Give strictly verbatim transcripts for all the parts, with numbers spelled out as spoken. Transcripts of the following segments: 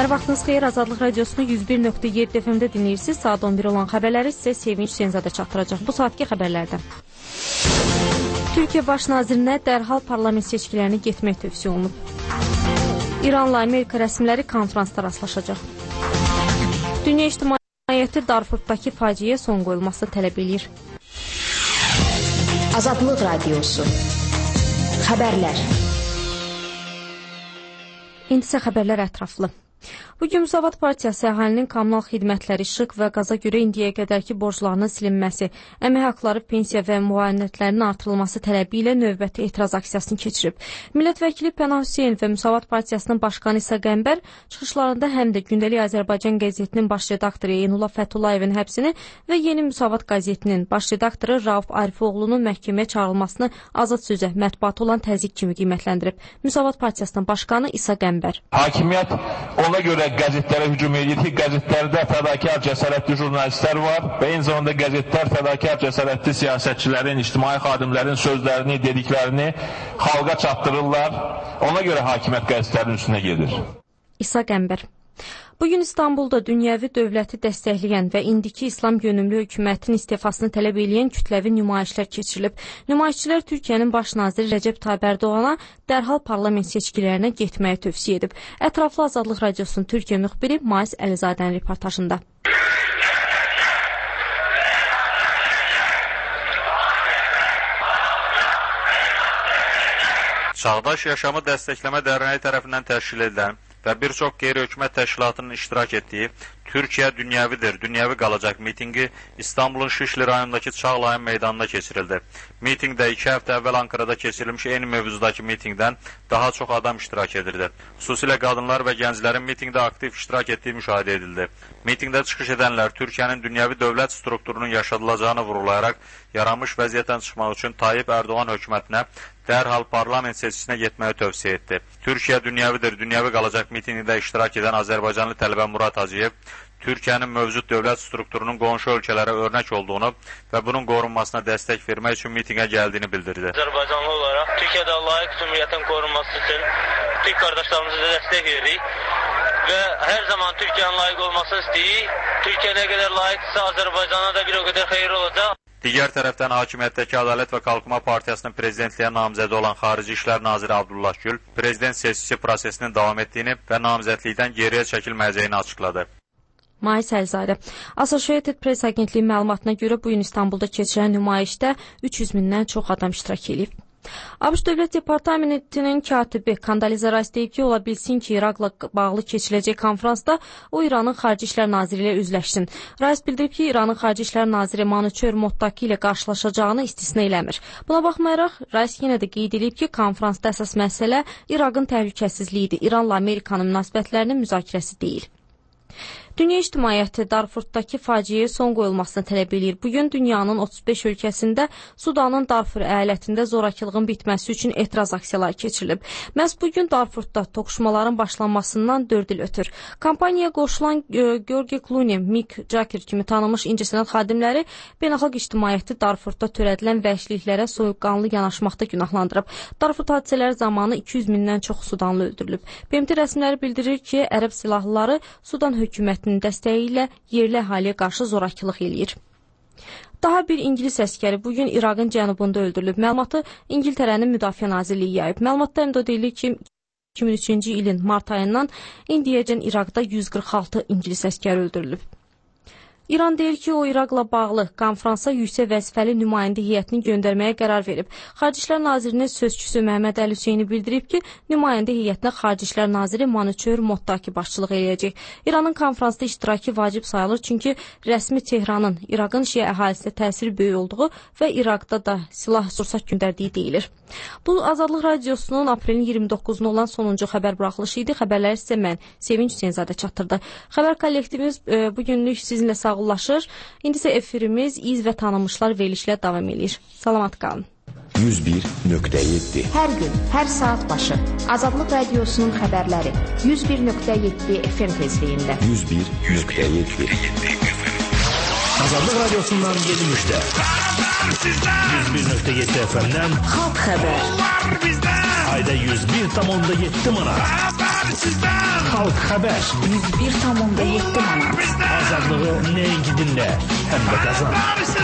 Hər vaxtınız xeyir, Azadlıq Radiosunu yüz bir nöqtə yeddi F M-də dinləyirsiniz. Saat on bir olan xəbərləri sizə Sevinç Hüseynzadə çatdıracaq. Bu saatki xəbərlərdən. Türkiyə Baş Nazirinə dərhal parlament seçkilərini getmək tövsiyə olunub. İranla Amerika rəsmiləri konferansda rastlaşacaq. Dünya ictimaiyyəti Darfurddakı faciəyə son qoyulması tələb edir. Azadlıq Radiosu. Xəbərlər. İndi isə xəbərlər ətraflı. Bugün Müsavat Partiyası əhalinin kommunal xidmətləri, işıq və qaza görə indiyə qədərki borclarının silinməsi, əmək haqları, pensiya və müayinətlərinin artırılması tələbi ilə növbəti etiraz aksiyasını keçirib. Millət vəkili Pənah Hüseyn və Müsavat Partiyasının başqanı İsa Qəmbər çıxışlarında həm də Gündəlik Azərbaycan qəzetinin baş redaktoru Eynullah Fətullayevin həbsini və Yeni Müsavat qəzetinin baş redaktoru Rauf Arifoğlunun məhkəməyə çağırılmasını azad sözə, mətbuata olan təzyiq kimi qiymətləndirib. Müsavat Partiyasının başqanı İsa Qəmbər. Hakimiyyət ona görə qəzetlərə hücum edir ki, qəzetlərdə fədakar cəsarətli jurnalistlər var və eyni zamanda qəzetlər fədakar cəsarətli siyasətçilərin, ictimai xadimlərin sözlərini, dediklərini xalqa çatdırırlar. Ona görə hakimiyyət qəzetlərin üstünə gedir. İsa Qəmbər. Bugün İstanbulda dünyəvi dövləti dəstəkləyən və indiki İslam yönümlü hökumətin istifasını tələb edən kütləvi nümayişlər keçirilib. Nümayişçilər Türkiyənin baş naziri Rəcəb Tayyip Ərdoğana dərhal parlament seçkilərinə getməyi tövsiyə edib. Ətraflı Azadlıq Radiosunun Türkiyə müxbiri Mais Əlizadənin reportajında. Çağdaş Yaşamı Dəstəkləmə Dərnəyi tərəfindən təşkil edilən və bir çox qeyri-hökumət təşkilatının iştirak etdiyi Türkiyə dünyəvidir, dünyəvi qalacaq mitingi İstanbulun Şişli rayonundakı Çağlayan meydanında keçirildi. Mitingdə iki həftə əvvəl Ankarada keçirilmiş eyni mövzudakı mitingdən daha çox adam iştirak edirdi. Xüsusilə qadınlar və gənclərin mitingdə aktiv iştirak etdiyi müşahidə edildi. Mitingdə çıxış edənlər Türkiyənin dünyəvi dövlət strukturunun yaşadılacağını vurğulayaraq yaranmış vəziyyətdən çıxmaq üçün Tayyip Ərdoğan hökumətinə dərhal parlament seçkisinə getməyi tövsiyə etdi. Türkiyə dünyəvidir, dünyəvi qalacaq mitingdə iştirak edən Azərbaycanlı tələbə Murad Hacıyev Türkiyənin mövcud dövlət strukturunun qonşu ölkələrə örnək olduğunu və bunun qorunmasına dəstək vermək üçün mitingə gəldiyini bildirdi. Azərbaycanlı olaraq Türkiyədə layiq cümhuriyyətin qorunması üçün Türk qardaşlarımıza dəstək veririk və hər zaman Türkiyənin layiq olmasını istəyirik. Türkiyə nə qədər layiqdirsə Azərbaycana da bir o qədər xeyir olacaq. Digər tərəfdən hakimiyyətdəki Ədalət və Qalxınma Partiyasının prezidentliyə namizədi olan Xarici İşlər Naziri Abdullah Gül prezident seçkisi prosesinin davam etdiyini və namizədlikdən geriyə çəkilməyəcəyini açıqladı. Mais Əlizadə. Associated Press agentliyi məlumatına görə bu gün İstanbulda keçirilən nümayişdə üç yüz mindən çox adam iştirak edib. ABŞ Dövlət Departamentinin katibi Kandaliza Rice deyib ki, ola bilsin ki, İraqla bağlı keçiriləcək konferansda o İranın Xarici İşlər Naziri ilə üzləşsin. Rice bildirib ki, İranın Xarici İşlər Naziri Manuçer Mottaki ilə qarşılaşacağını istisna eləmir. Buna baxmayaraq, Rice yenə də qeyd edib ki, konferansda əsas məsələ İraqın təhlükəsizliyidir, İranla Amerikanın münasibətlərinin müzakirəsi deyil. Dünya ictimaiyyəti Darfurddakı faciəyə son qoyulmasını tələb edir. Bugün dünyanın otuz beş ölkəsində Sudanın Darfur əyalətində zorakılığın bitməsi üçün etiraz aksiyaları keçirilib. Məhz bugün Darfurdda toqquşmaların başlanmasından dörd il ötür. Kampaniyaya qoşulan George Clooney, Mick Jagger kimi tanınmış incəsənət xadimləri beynəlxalq ictimaiyyəti Darfurdda törədilən vəhşiliklərə soyuqqanlı yanaşmaqda günahlandırıb. Darfurd hadisələri zamanı iki yüz mindən çox Sudanlı öldürülüb. B M T rəsmiləri bildirir ki, ərəb silahlıları Sudan hökuməti dəstəyi ilə yerli əhaliyə qarşı zorakılıq eləyir. Daha bir İngilis əskəri bugün İraqın cənubunda öldürülüb. Məlumatı İngiltərənin Müdafiə Nazirliyi yayıb. Məlumatda həm də deyilir ki, iki min üçüncü ilin mart ayından indiyəcən İraqda yüz qırx altı İngilis əskəri öldürülüb. İran deyir ki, o İraqla bağlı konferansa yüksək vəzifəli nümayəndə heyətini göndərməyə qərar verib. Xarici İşlər Nazirinin sözçüsü Məhəmməd Əli Hüseyni bildirib ki, nümayəndə heyətinə Xarici İşlər Naziri Manuçer Mottaki başçılıq eləyəcək. İranın konferansda iştirakı vacib sayılır, çünki rəsmi Tehranın İraqın şiə əhalisinə təsiri böyük olduğu və İraqda da silah sursat göndərdiyi deyilir. Bu Azadlıq Radiosunun aprelin iyirmi doqquzunda olan sonuncu xəbər buraxılışı idi. Xəbərləri sizə mən Sevinç Hüseynzadə çatdırdı. Xəbər kollektivimiz e, bugünlük sizinlə sağollaşır. İndi isə efirimiz iz və tanınmışlar verilişlə davam edir. Salamat qalın. yüz bir nöqtə yeddi Hər gün, hər saat başı Azadlıq Radiosunun xəbərləri yüz bir nöqtə yeddi F M tezliyində. yüz bir nöqtə yeddi Azadlıq Radiosundan yeni müjdə. yüz bir nöqtə yeddi F M'dən Xalq xəbər. Ayda yüz bir tam onda yeddi manat. Xalq xəbər yüz bir tam yeddi manat. azadlığı nəinki dinlə, həm də qazan.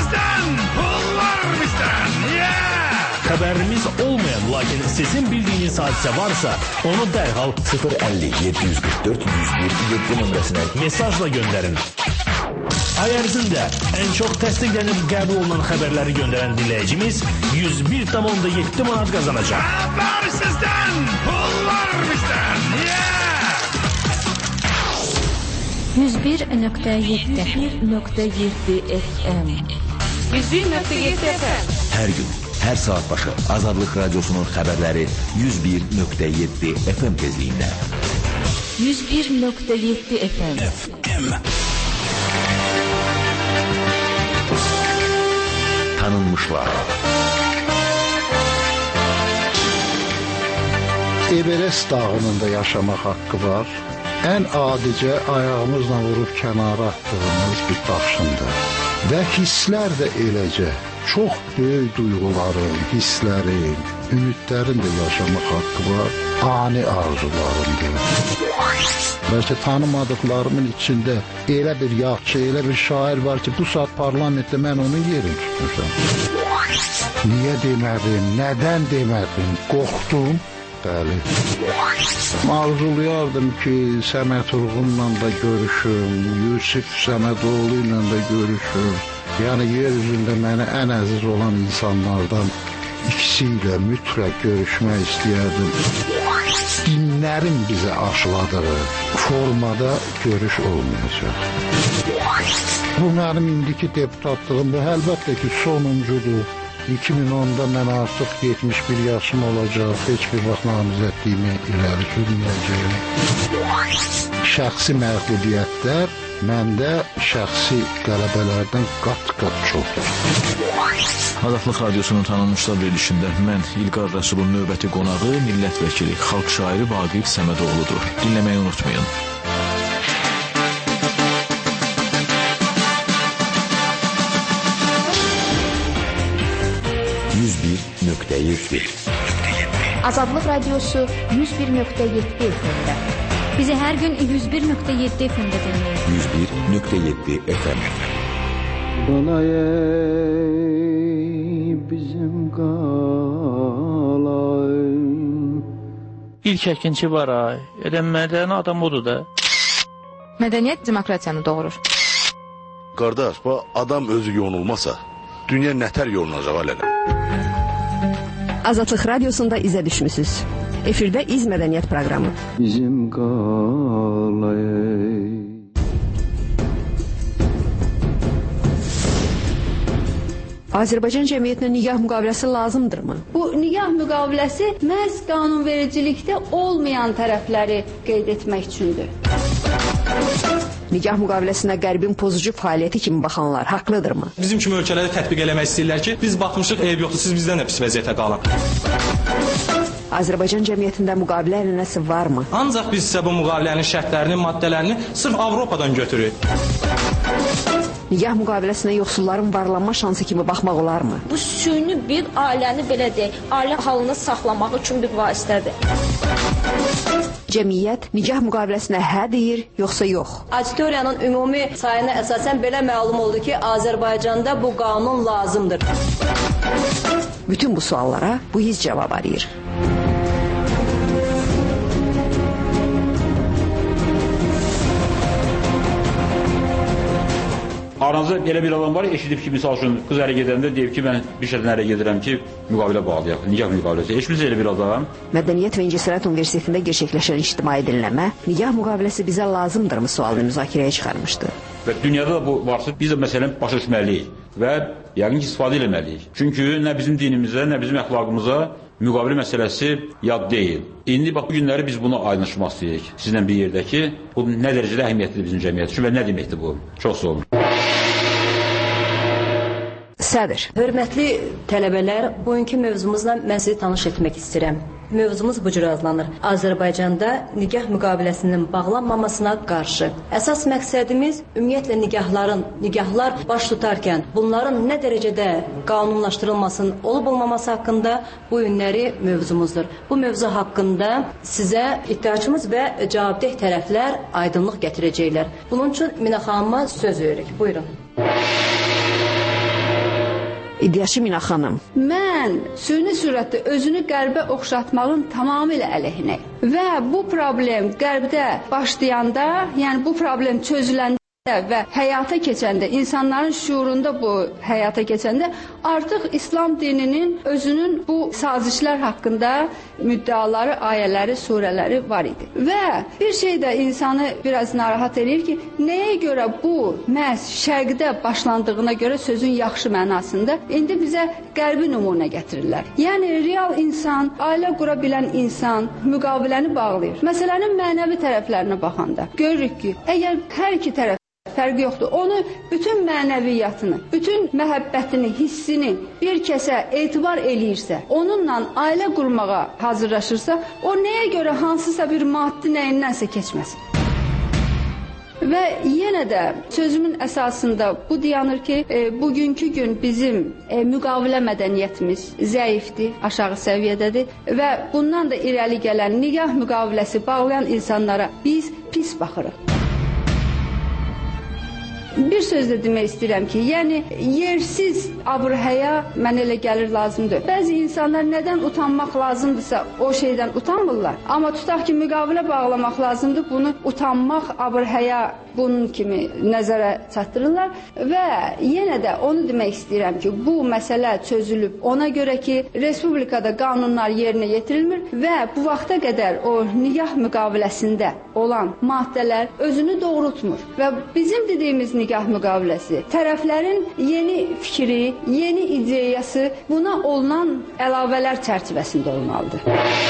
Xəbərimiz olmayan, lakin sizin bildiyiniz hadisə varsa, onu dərhal sıfır əlli yeddi yüz qırx dörd yüz bir yeddi nömrəsinə mesajla göndərin. Ay ərzində ən çox təsdiqlənib qəbul olunan xəbərləri göndərən dinləyicimiz yüz bir tam yeddi manat qazanacaq. Xəbər sizdən, pullar bizdən. yüz bir nöqtə yeddi nöqtə yeddi F M yüz bir nöqtə yeddi F M. hər gün, hər saat başı Azadlıq Radiosunun xəbərləri yüz bir nöqtə yeddi F M tezliyində. yüz bir nöqtə yeddi F M. Tanınmışlar. Everest dağının da yaşamaq haqqı var. Ən adicə ayağımızla vurub kənara attığımız bir daşındır. Və hisslər də eləcə çox böyük duyğuların, hisslərin, ümidlərin də yaşamaq haqqı var. Ani arzularındır. Bəlkə tanımadıqlarımın içində elə bir yaxşı, elə bir şair var ki, bu saat parlamentdə mən onun yerini tutmuşam. Niyə demədim, nədən demədim, qorxdum. Bəli. Arzulayardım ki, Səməd Vurğunla da görüşüm, Yusif Səmədoğlu ilə də görüşüm. Yəni, yer üzündə mənə ən əziz olan insanlardan ikisi ilə mütləq görüşmək istəyərdim. Dinlərin bizə aşıladığı formada görüş olmayacaq. Bu mənim indiki deputatlığım, bu əlbəttə ki, sonuncudur. iki min onda mən artıq yetmiş bir yaşım olacaq, heç bir vaxt namizədliyimi iləri sürməyəcəyim. Şəxsi məğlubiyyətlər məndə şəxsi qələbələrdən qat-qat çoxdur. Azadlıq Radiosunun tanınmışlar verilişində mən İlqar Rəsulun növbəti qonağı millət vəkili, xalq şairi Vaqif Səmədoğludur. Dinləməyi unutmayın. yüz bir nöqtə yeddi. Azadlıq Radiosu yüz bir nöqtə yeddi F M-də. Bizi hər gün yüz bir nöqtə yeddi F M-də dinləyin. yüz bir nöqtə yeddi F M. Qalay bizim qalay. İlk əkinçi var ay. Elə mədəni adam odur da. Mədəniyyət demokratiyanı doğurur. Qardaş, bu adam özü yonulmasa, dünya nətər yolunacaq alələ? Azadlıq Radiosunda izə düşmüsünüz. Efirdə İz Mədəniyyət proqramı. Bizim qalay. Azərbaycan cəmiyyətinə nigah müqaviləsi lazımdırmı? Bu nigah müqaviləsi məhz qanunvericilikdə olmayan tərəfləri qeyd etmək üçündür. Nigah müqaviləsinə Qərbin pozucu fəaliyyəti kimi baxanlar haqlıdırmı? Bizim kimi ölkələrdə tətbiq eləmək istəyirlər ki, biz batmışıq, eyb yoxdur, siz bizdən də pis vəziyyətə qalın. Azərbaycan cəmiyyətində müqavilə ənənəsi varmı? Ancaq biz isə bu müqavilənin şərtlərini, maddələrini sırf Avropadan götürürük. Nigah müqaviləsinə yoxsulların varlanma şansı kimi baxmaq olarmı? Bu süni bir ailəni belə deyək, ailə halını saxlamaq üçün bir vasitədir. Cəmiyyət nigah müqaviləsinə hə deyir, yoxsa yox? Auditoriyanın ümumi sayına əsasən belə məlum oldu ki, Azərbaycanda bu qanun lazımdır. Bütün bu suallara bu his cavab arayır. Aranızda elə bir adam var, eşidib ki, misal üçün qız ərə gedəndə deyib ki, mən bir şeydən ərə gedirəm ki, müqavilə bağlayaq, nigah müqaviləsi. Eşitmişsiniz elə bir adam? Mədəniyyət və İncəsənət Universitetində gerçəkləşən ictimai dinləmə, nigah müqaviləsi bizə lazımdırmı sualını müzakirəyə çıxarmışdı. Və dünyada da bu varsa, biz də məsələn başa düşməliyik və yəqin ki, istifadə eləməliyik. Çünki nə bizim dinimizə, nə bizim əxlaqımıza müqavilə məsələsi yad deyil. İndi bax, bu günləri biz bunu aydınlaşdırmaq istəyirik sizlə bir yerdə ki, bu nə dərəcədə əhəmiyyətlidir bizim cəmiyyət üçün və nə deməkdir bu? Çox sağ olun. Sədr. Hörmətli tələbələr, bugünkü mövzumuzla mən sizi tanış etmək istəyirəm. Mövzumuz bu cür adlanır. Azərbaycanda nikah müqaviləsinin bağlanmamasına qarşı. Əsas məqsədimiz ümumiyyətlə nikahların, nikahlar baş tutarkən bunların nə dərəcədə qanunlaşdırılmasının olub-olmaması haqqında bu günləri mövzumuzdur. Bu mövzu haqqında sizə iddiaçımız və cavabdeh tərəflər aydınlıq gətirəcəklər. Bunun üçün Mina xanıma söz veririk. Buyurun. İddiaçı Mina xanım. Mən süni surətdə özünü qərbə oxşatmağın tamamilə əleyhinəyəm. Və bu problem qərbdə başlayanda, yəni bu problem çözüləndə və həyata keçəndə, insanların şuurunda bu həyata keçəndə artıq İslam dininin özünün bu sazişlər haqqında müddiaları, ayələri, surələri var idi. Və bir şey də insanı biraz narahat edir ki, nəyə görə bu məhz şərqdə başlandığına görə sözün yaxşı mənasında indi bizə qərbi nümunə gətirirlər. Yəni real insan, ailə qura bilən insan müqaviləni bağlayır. Məsələnin mənəvi tərəflərinə baxanda görürük ki, əgər hər iki tərəf fərqi yoxdur. Onu bütün mənəviyyatını, bütün məhəbbətini, hissini bir kəsə etibar eləyirsə, onunla ailə qurmağa hazırlaşırsa, o nəyə görə hansısa bir maddi nəyinnənsə keçməsin? Və yenə də sözümün əsasında bu dayanır ki, e, bugünkü gün bizim e, müqavilə mədəniyyətimiz zəifdir, aşağı səviyyədədir və bundan da irəli gələn nikah müqaviləsi bağlayan insanlara biz pis baxırıq. Bir sözlə demək istəyirəm ki, yəni yersiz abır-həya mənə elə gəlir lazımdır. Bəzi insanlar nədən utanmaq lazımdırsa o şeydən utanmırlar. Amma tutaq ki, müqavilə bağlamaq lazımdır, bunu utanmaq, abır-həya bunun kimi nəzərə çatdırırlar və yenə də onu demək istəyirəm ki, bu məsələ çözülüb ona görə ki, Respublikada qanunlar yerinə yetirilmir və bu vaxta qədər o nikah müqaviləsində olan maddələr özünü doğrultmur və bizim dediyimiz nikah müqaviləsi tərəflərin yeni fikri, yeni ideyası buna olunan əlavələr çərçivəsində olmalıdır.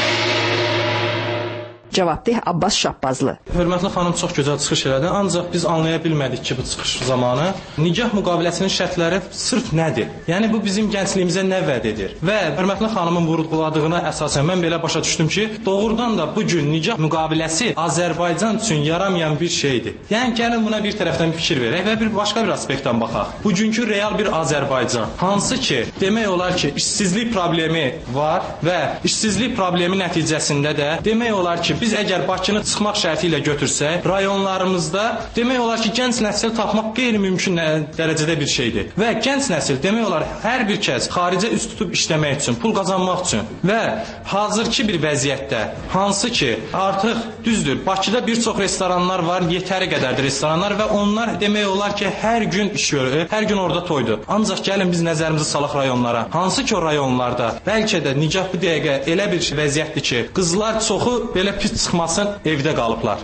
Cavabdeh Abbas Şahbazlı. Hörmətli xanım çox gözəl çıxış elədi, ancaq biz anlaya bilmədik ki, bu çıxış zamanı nikah müqaviləsinin şərtləri sırf nədir? Yəni bu bizim gəncliyimizə nə vəd edir? Və hörmətli xanımın vurğuladığına əsasən mən belə başa düşdüm ki, doğrudan da bu gün nikah müqaviləsi Azərbaycan üçün yaramayan bir şeydir. Yəni gəlin buna bir tərəfdən fikir verək və bir başqa bir aspektdən baxaq. Bugünkü real bir Azərbaycan, hansı ki, demək olar ki, işsizlik problemi var və işsizlik problemi nəticəsində də demək olar ki, biz əgər Bakını çıxmaq şərti ilə götürsək, rayonlarımızda demək olar ki, gənc nəsil tapmaq qeyri-mümkün dərəcədə bir şeydir. Və gənc nəsil demək olar hər bir kəs xaricə üst tutub işləmək üçün, pul qazanmaq üçün və hazırki bir vəziyyətdə, hansı ki, artıq düzdür, Bakıda bir çox restoranlar var, yetəri qədərdir restoranlar və onlar demək olar ki, hər gün iş görür, hər gün orada toydur. Ancaq gəlin biz nəzərimizi salaq rayonlara. Hansı ki, o rayonlarda bəlkə də nikah bu dəqiqə elə bir vəziyyətdir ki, qızlar çoxu belə pis çıxmasın, evdə qalıblar.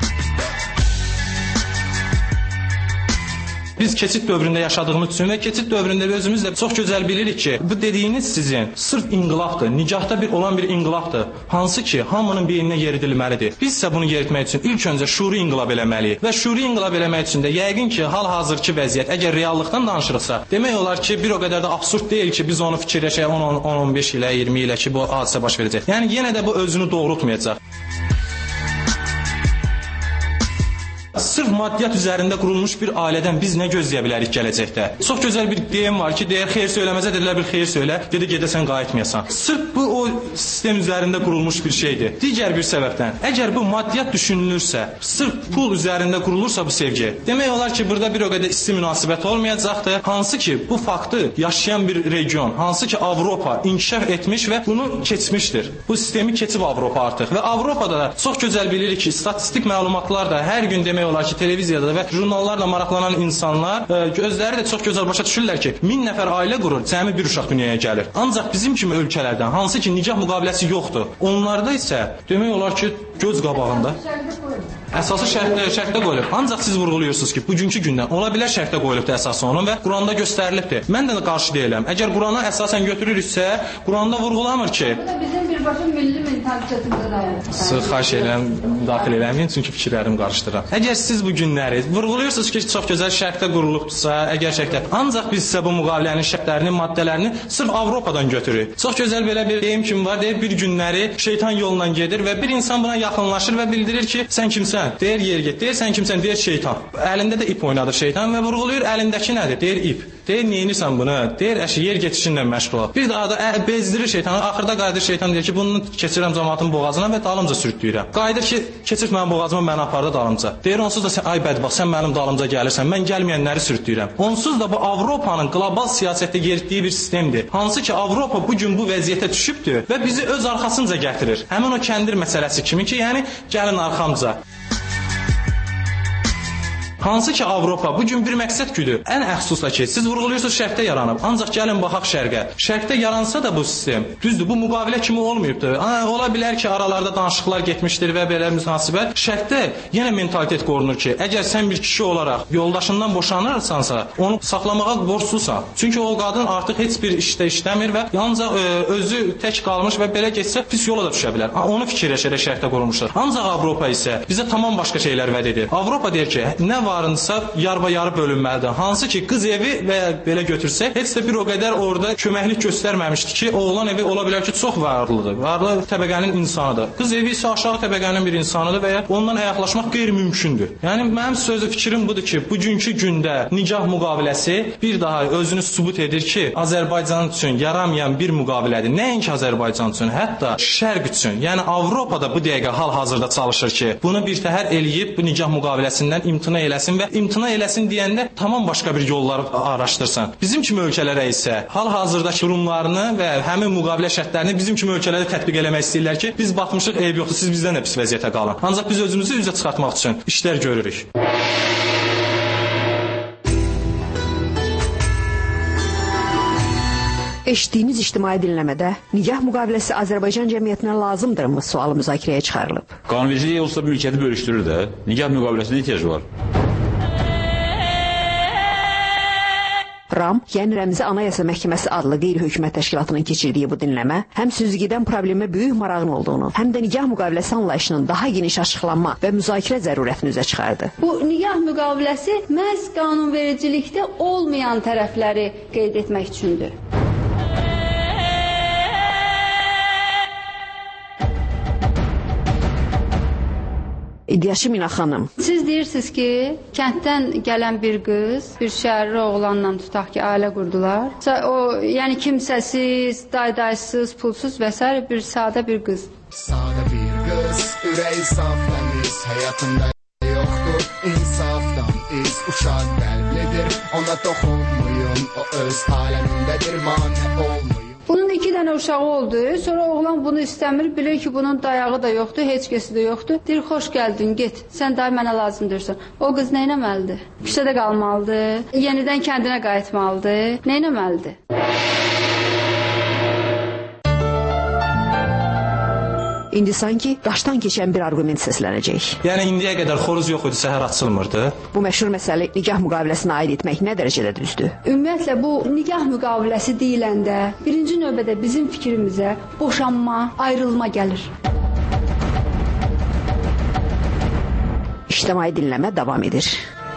Biz keçid dövründə yaşadığımız üçün və keçid dövründə özümüz də çox gözəl bilirik ki, bu dediyiniz sizin sırf inqilabdır, nikahda bir olan bir inqilabdır, hansı ki, hamının beyninə yeridilməlidir. Biz isə bunu yeritmək üçün ilk öncə şuuri inqilab eləməliyik və şuuri inqilab eləmək üçün də yəqin ki, hal-hazırki vəziyyət, əgər reallıqdan danışırıqsa, demək olar ki, bir o qədər də absurd deyil ki, biz onu fikirləşək on on beş ilə, iyirmi ilə ki, bu hadisə baş verəcək. Yəni, yenə də bu özünü doğrultmayacaq. Sırf maddiyyat üzərində qurulmuş bir ailədən biz nə gözləyə bilərik gələcəkdə? Çox gözəl bir deyim var ki, deyər xeyir söyləməzə dedilər bir xeyir söylə, dedi gedəsən qayıtmayasan. Sırf bu o sistem üzərində qurulmuş bir şeydir. Digər bir səbəbdən, əgər bu maddiyyat düşünülürsə, sırf pul üzərində qurulursa bu sevgi, demək olar ki, burada bir o qədər isti münasibət olmayacaqdır. Hansı ki, bu faktı yaşayan bir region, hansı ki, Avropa inkişaf etmiş və bunu keçmişdir. Bu sistemi keçib Avropa artıq və Avropada da çox gözəl bilirik ki, statistik məlumatlar da hər gün demək olar ki, televiziyada və jurnallarla maraqlanan insanlar e, gözləri də çox gözəl başa düşürlər ki, min nəfər ailə qurur, cəmi bir uşaq dünyaya gəlir. Ancaq bizim kimi ölkələrdən, hansı ki, nikah müqaviləsi yoxdur, onlarda isə demək olar ki, göz qabağında əsası şərtdə, şərtdə qoyulub. Ancaq siz vurğuluyursunuz ki, bugünkü gündən ola bilər şərtdə qoyulubdur əsası onun və Quranda göstərilibdir. Mən də qarşı deyiləm. Əgər Qurana əsasən götürürüksə, Quranda vurğulamır ki, bu da bizim bir birbaşa milli mentalitetində dayanır. Siz xahiş edirəm, daxil eləməyin, çünki fikirlərim qarışdırar. Əgər siz bu günləri vurğuluyorsunuz ki, çox gözəl şərqdə qurulubdursa, əgər şərqdə, ancaq biz sizə bu müqavilənin şərtlərini, maddələrini sırf Avropadan götürürük. Çox gözəl belə bir deyim kimi var, deyir, bir günləri şeytan yolla gedir və bir insan buna yaxınlaşır və bildirir ki, sən kimsən? Deyir, yer get. Deyir, sən kimsən? Deyir, şeytan. Əlində də ip oynadır şeytan və vurğuluyur, əlindəki nədir? Deyir, ip. Deyir, neyinirsən bunu? Deyir, əşi, yer getişinlə məşğul ol. Bir daha da ə, bezdirir şeytanı. Axırda qayıdır şeytan deyir ki, bunu keçirəm cəmaatın boğazına və dalımca sürütləyirəm. Qayıdır ki, keçir mənim boğazıma, məni apardı dalımca. Deyir, onsuz da sən, ay bədbaxt, sən mənim dalımca gəlirsən, mən gəlməyənləri sürütləyirəm. Onsuz da bu Avropanın qlobal siyasətdə yeritdiyi bir sistemdir. Hansı ki, Avropa bu gün bu vəziyyətə düşübdür və bizi öz arxasınca gətirir. Həmin o kəndir məsələsi kimi ki, yəni gəlin arxamca. Hansı ki Avropa bu gün bir məqsəd güdür. Ən əxsusla ki, siz vurğuluyorsunuz şərqdə yaranıb. Ancaq gəlin baxaq şərqə. Şərqdə yaransa da bu sistem, düzdür, bu müqavilə kimi olmayıbdır. Ha, ola bilər ki, aralarda danışıqlar getmişdir və belə münasibət. Şərqdə yenə mentalitet qorunur ki, əgər sən bir kişi olaraq yoldaşından boşanırsansa, onu saxlamağa borclusan. Çünki o qadın artıq heç bir işdə işləmir və yalnız ə, özü tək qalmış və belə getsə pis yola da düşə bilər. Ha, onu fikirləşərək şərqdə qurulmuşlar. Ancaq Avropa isə bizə tamam başqa şeylər vəd edir. Avropa deyir ki, nə var varınsa yarba-yarı bölünməlidir. Hansı ki, qız evi və belə götürsək, heç də bir o qədər orada köməklik göstərməmişdi ki, oğlan evi ola bilər ki, çox varlıdır. Varlı təbəqənin insanıdır. Qız evi isə aşağı təbəqənin bir insanıdır və ya ondan ayaqlaşmaq qeyri-mümkündür. Yəni, mənim sözü fikrim budur ki, bugünkü gündə nikah müqaviləsi bir daha özünü sübut edir ki, Azərbaycan üçün yaramayan bir müqavilədir. Nəinki Azərbaycan üçün, hətta şərq üçün. Yəni, Avropada bu dəqiqə hal-hazırda çalışır ki, bunu bir təhər eləyib bu nikah müqaviləsindən imtina eləsin və imtina eləsin deyəndə tamam başqa bir yollar araşdırsın. Bizim kimi ölkələrə isə hal-hazırda qurumlarını və həmin müqavilə şərtlərini bizim kimi ölkələrdə tətbiq eləmək istəyirlər ki, biz batmışıq, eyb yoxdur, siz bizdən də pis vəziyyətə qalın. Ancaq biz özümüzü üzə çıxartmaq üçün işlər görürük. Eşitdiyiniz ictimai dinləmədə nikah müqaviləsi Azərbaycan cəmiyyətinə lazımdırmı sualı müzakirəyə çıxarılıb. Qanunvericilik olsa mülkiyyəti bölüşdürür də. Nikah müqaviləsinə ehtiyac var. RAM, yəni Rəmzi Anayasa Məhkəməsi adlı qeyri-hökumət təşkilatının keçirdiyi bu dinləmə həm süzgidən problemə böyük marağın olduğunu, həm də nikah müqaviləsi anlayışının daha geniş açıqlanma və müzakirə zərurətini üzə çıxardı. Bu nikah müqaviləsi məhz qanunvericilikdə olmayan tərəfləri qeyd etmək üçündür. İddiaçı Mina xanım. Siz deyirsiniz ki, kənddən gələn bir qız, bir şəhərli oğlanla tutaq ki, ailə qurdular. O, yəni kimsəsiz, daydaysız, pulsuz və s. bir sadə bir qız. Sadə bir qız, ürəyi saf təmiz, həyatında yoxdur insafdan iz, uşaq qəlblidir, ona toxunmayın, o öz aləmindədir, mane olmayın. Bunun iki dənə uşağı oldu, sonra oğlan bunu istəmir, bilir ki, bunun dayağı da yoxdur, heç kəsi də yoxdur. Deyir, xoş gəldin, get, sən daha mənə lazımdırsan. O qız nə etməlidir? Küçədə qalmalıdır, yenidən kəndinə qayıtmalıdır, nə etməlidir? İndi sanki daşdan keçən bir arqument səslənəcək. Yəni, indiyə qədər xoruz yox idi, səhər açılmırdı. Bu məşhur məsələ nikah müqaviləsinə aid etmək nə dərəcədə düzdür? Ümumiyyətlə, bu nikah müqaviləsi deyiləndə birinci növbədə bizim fikrimizə boşanma, ayrılma gəlir. İctimai dinləmə davam edir.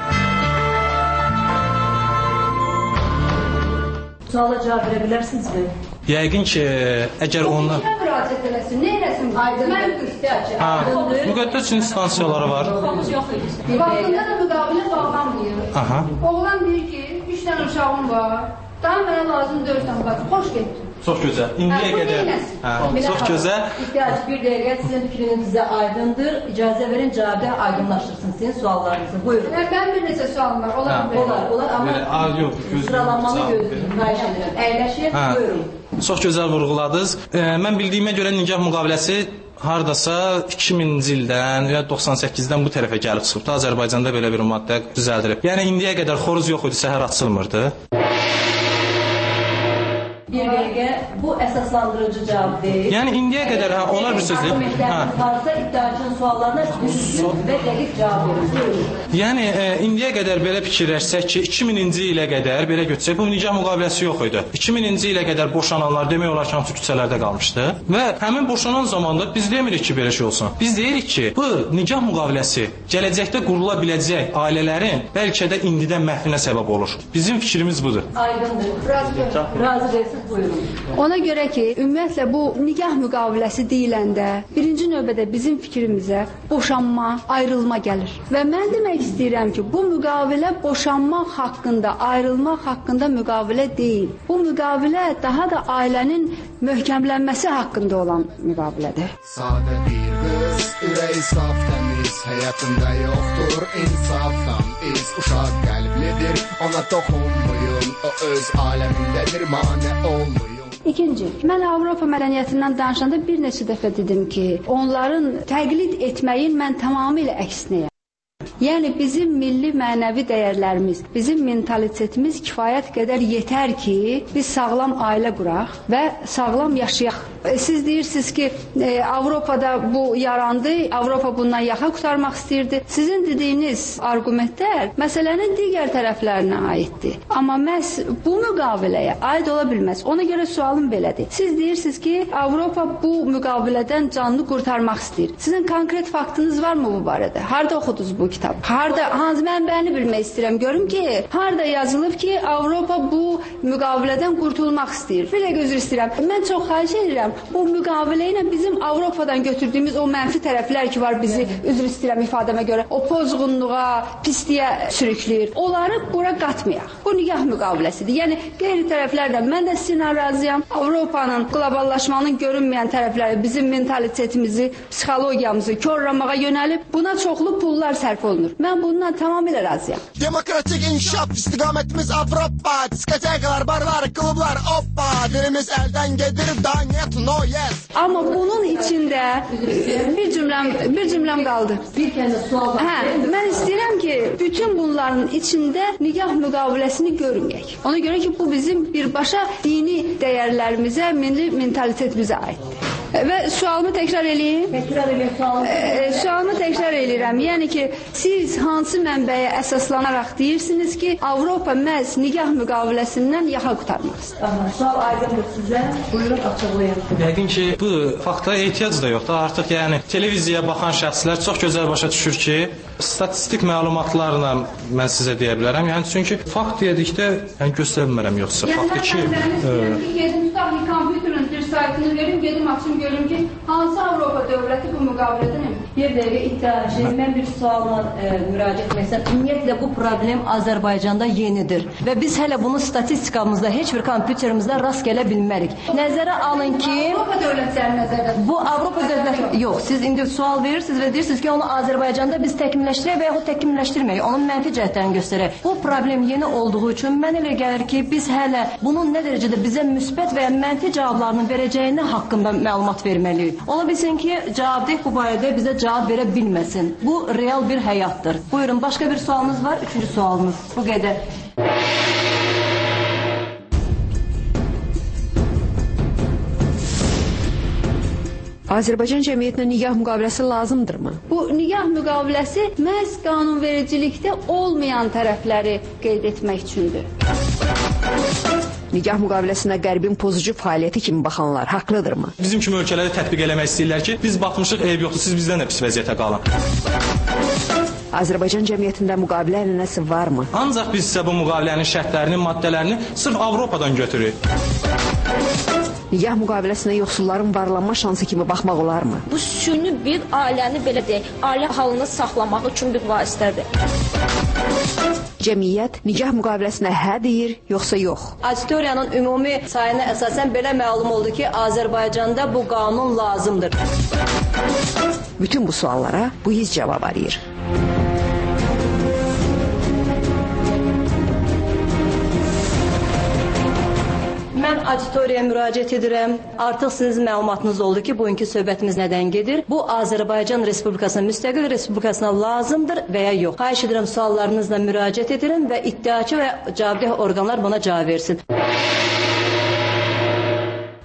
Suala cavab verə bilərsinizmi? Yəqin ki, əgər onunla... Nikah müraciət eləsin, nə eləsin? Mən qüsdəyəcəm. Müqəddəs instansiyaları var. Vaxtında da müqavilə bağlanmıyor. Oğlan deyir ki, üç dənə uşağım var, daha mənə lazım dörsən qaç, xoş getdim. Çox gözəl. İndiyə qədər. Çox gözəl. İhtiyac bir dəqiqə sizin fikrinizə aydındır. İcazə verin, cavabda aydınlaşdırsın sizin suallarınızı. Buyurun. Mən bir neçə sualım var. Olar, olar, olar. Amma sıralanmanı gözləyin. Xahiş edirəm. Əyləşin, buyurun. Çox gözəl vurğuladınız. Mən bildiyimə görə nikah müqaviləsi hardasa iki minci ildən ya doxsan səkkizdən bu tərəfə gəlib çıxıbdı. Azərbaycanda belə bir maddə düzəldilib. Yəni indiyə qədər xoruz yox idi, səhər açılmırdı. Bir dəqiqə, bu əsaslandırıcı cavab deyil. Yəni indiyə qədər hə, olar bir söz deyil. Hə. Varsa iddiaçının suallarına düzgün və dəqiq cavab verin. Yəni e, indiyə qədər belə fikirləşsək ki, iki mininci ilə qədər belə götürsək, bu nikah müqaviləsi yox idi. iki mininci ilə qədər boşananlar demək olar ki, hamısı küçələrdə qalmışdı və həmin boşanan zamanda biz demirik ki, belə şey olsun. Biz deyirik ki, bu nikah müqaviləsi gələcəkdə qurula biləcək ailələrin bəlkə də indidən məhvinə səbəb olur. Bizim fikrimiz budur. Aydındır. Razı, razı deyilsiniz, buyurun. Ona görə ki, ümumiyyətlə bu nikah müqaviləsi deyiləndə birinci növbədə bizim fikrimizə boşanma, ayrılma gəlir. Və mən demək istəyirəm ki, bu müqavilə boşanmaq haqqında, ayrılmaq haqqında müqavilə deyil. Bu müqavilə daha da ailənin möhkəmlənməsi haqqında olan müqavilədir. Sadə bir qız, ürəyi saf təmiz, həyatında yoxdur insafdan iz, uşaq qəlblidir, ona toxunmayın, o öz aləmindədir, mane olmayın. İkinci, mən Avropa mədəniyyətindən danışanda bir neçə dəfə dedim ki, onların təqlid etməyin mən tamamilə əksinəyəm. Yəni bizim milli mənəvi dəyərlərimiz, bizim mentalitetimiz kifayət qədər yetər ki, biz sağlam ailə quraq və sağlam yaşayaq. Siz deyirsiniz ki, e, Avropada bu yarandı, Avropa bundan yaxa qurtarmaq istəyirdi. Sizin dediyiniz arqumentlər məsələnin digər tərəflərinə aiddir. Amma məhz bu müqaviləyə aid ola bilməz. Ona görə sualım belədir. Siz deyirsiniz ki, Avropa bu müqavilədən canını qurtarmaq istəyir. Sizin konkret faktınız varmı bu barədə? Harda oxudunuz bu kitab? Harda, hansı mənbəni bilmək istəyirəm. Görüm ki, harda yazılıb ki, Avropa bu müqavilədən qurtulmaq istəyir. Bir də gözür istəyirəm. Mən çox xahiş edirəm, bu müqavilə ilə bizim Avropadan götürdüyümüz o mənfi tərəflər ki var bizi, üzr istəyirəm ifadəmə görə, o pozğunluğa, pisliyə sürükləyir. Onları bura qatmayaq. Bu nikah müqaviləsidir. Yəni, qeyri tərəflərdən mən də sizinlə razıyam. Avropanın, qloballaşmanın görünməyən tərəfləri bizim mentalitetimizi, psixologiyamızı korlamağa yönəlib, buna çoxlu pullar sərf olunur. Mən bundan tamamilə razıyam. Demokratik inkişaf, istiqamətimiz Avropa, diskotekalar, barlar, klublar, hoppa, dilimiz əldən gedir, danyet, no yes. Amma bunun içində bir cümləm, bir cümləm qaldı. Bir kəndə sual var. Hə, mən istəyirəm ki, bütün bunların içində nikah müqaviləsini görməyək. Ona görə ki, bu bizim birbaşa dini dəyərlərimizə, milli mentalitetimizə aiddir. Və sualımı təkrar eləyim. Təkrar eləyim sualımı. E, sualımı təkrar eləyirəm. Yəni ki, siz hansı mənbəyə əsaslanaraq deyirsiniz ki, Avropa məhz nikah müqaviləsindən yaxa qurtarmaq istəyir? Aha, sual aydındır sizə. Buyurun, açıqlayın. Yəqin ki, bu fakta ehtiyac da yoxdur. Artıq yəni televiziyaya baxan şəxslər çox gözəl başa düşür ki, statistik məlumatlarla mən sizə deyə bilərəm. Yəni çünki fakt dedikdə yəni göstərmirəm yoxsa faktı ki, gedim tutaq bir kompüterin bir saytını verim, gedim açım görüm ki, hansı Avropa dövləti bu müqavilədən emin? Bir dəqiqə iddiaçı, mən bir sualla e, müraciət etməksən. Ümumiyyətlə bu problem Azərbaycanda yenidir və biz hələ bunu statistikamızda heç bir kompüterimizdə rast gələ bilmərik. Nəzərə alın ki, Avropa dövlətləri nəzərdə. Bu Avropa dövlətləri yox, siz indi sual verirsiniz və deyirsiniz ki, onu Azərbaycanda biz təkmilləşdirək və yaxud təkmilləşdirməyik, onun mənfi cəhətlərini göstərək. Bu problem yeni olduğu üçün mən elə gəlir ki, biz hələ bunun nə dərəcədə bizə müsbət və ya mənfi cavablarını verəcəyini haqqında məlumat verməliyik. Ola bilsin ki, cavabdeh bu barədə bizə cavab verə bilməsin. Bu real bir həyatdır. Buyurun, başqa bir sualınız var? Üçüncü sualınız. Bu qədər. Azərbaycan cəmiyyətinə nikah müqaviləsi lazımdırmı? Bu nikah müqaviləsi məhz qanunvericilikdə olmayan tərəfləri qeyd etmək üçündür. Nikah müqaviləsinə Qərbin pozucu fəaliyyəti kimi baxanlar haqlıdırmı? Bizim kimi ölkələrdə tətbiq eləmək istəyirlər ki, biz batmışıq, eyb yoxdur, siz bizdən də pis vəziyyətə qalın. Azərbaycan cəmiyyətində müqavilə ənənəsi varmı? Ancaq biz isə bu müqavilənin şərtlərini, maddələrini sırf Avropadan götürürük. Nikah müqaviləsinə yoxsulların varlanma şansı kimi baxmaq olarmı? Bu süni bir ailəni belə deyək, ailə halını saxlamaq üçün bir vasitədir. Cəmiyyət nikah müqaviləsinə hə deyir, yoxsa yox? Auditoriyanın ümumi sayına əsasən belə məlum oldu ki, Azərbaycanda bu qanun lazımdır. Bütün bu suallara bu hiss cavab arayır. Mən auditoriyaya müraciət edirəm. Artıq sizin məlumatınız oldu ki, bugünkü söhbətimiz nədən gedir? Bu Azərbaycan Respublikasına, müstəqil Respublikasına lazımdır və ya yox? Xahiş edirəm, suallarınızla müraciət edirəm və iddiaçı və cavabdeh orqanlar buna cavab versin.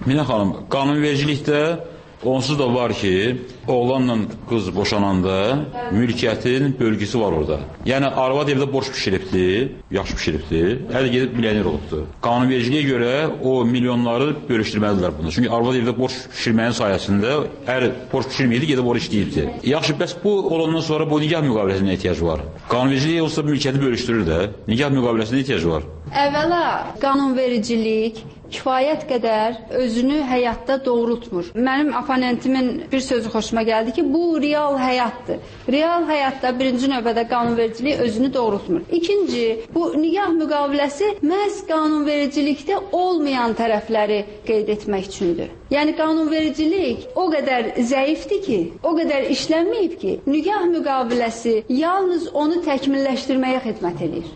Minə xanım, qanunvericilikdə onsuz da var ki, oğlanla qız boşananda mülkiyyətin bölgüsü var orada. Yəni, arvad evdə boş pişiribdir, yaxşı pişiribdir, hələ gedib milyoner olubdur. Qanunvericiliyə görə o milyonları bölüşdürməlidirlər bunu. Çünki arvad evdə boş pişirməyin sayəsində ər boş pişirməyidi, gedib orada işləyibdir. Yaxşı, bəs bu olandan sonra bu nikah müqaviləsinə ehtiyacı var. Qanunvericiliyə olsa mülkiyyəti bölüşdürür də, nikah müqaviləsinə ehtiyacı var. Əvvəla, qanunvericilik kifayət qədər özünü həyatda doğrultmur. Mənim oponentimin bir sözü xoşuma gəldi ki, bu real həyatdır. Real həyatda birinci növbədə qanunvericilik özünü doğrultmur. İkinci, bu nikah müqaviləsi məhz qanunvericilikdə olmayan tərəfləri qeyd etmək üçündür. Yəni qanunvericilik o qədər zəifdir ki, o qədər işlənməyib ki, nikah müqaviləsi yalnız onu təkmilləşdirməyə xidmət edir.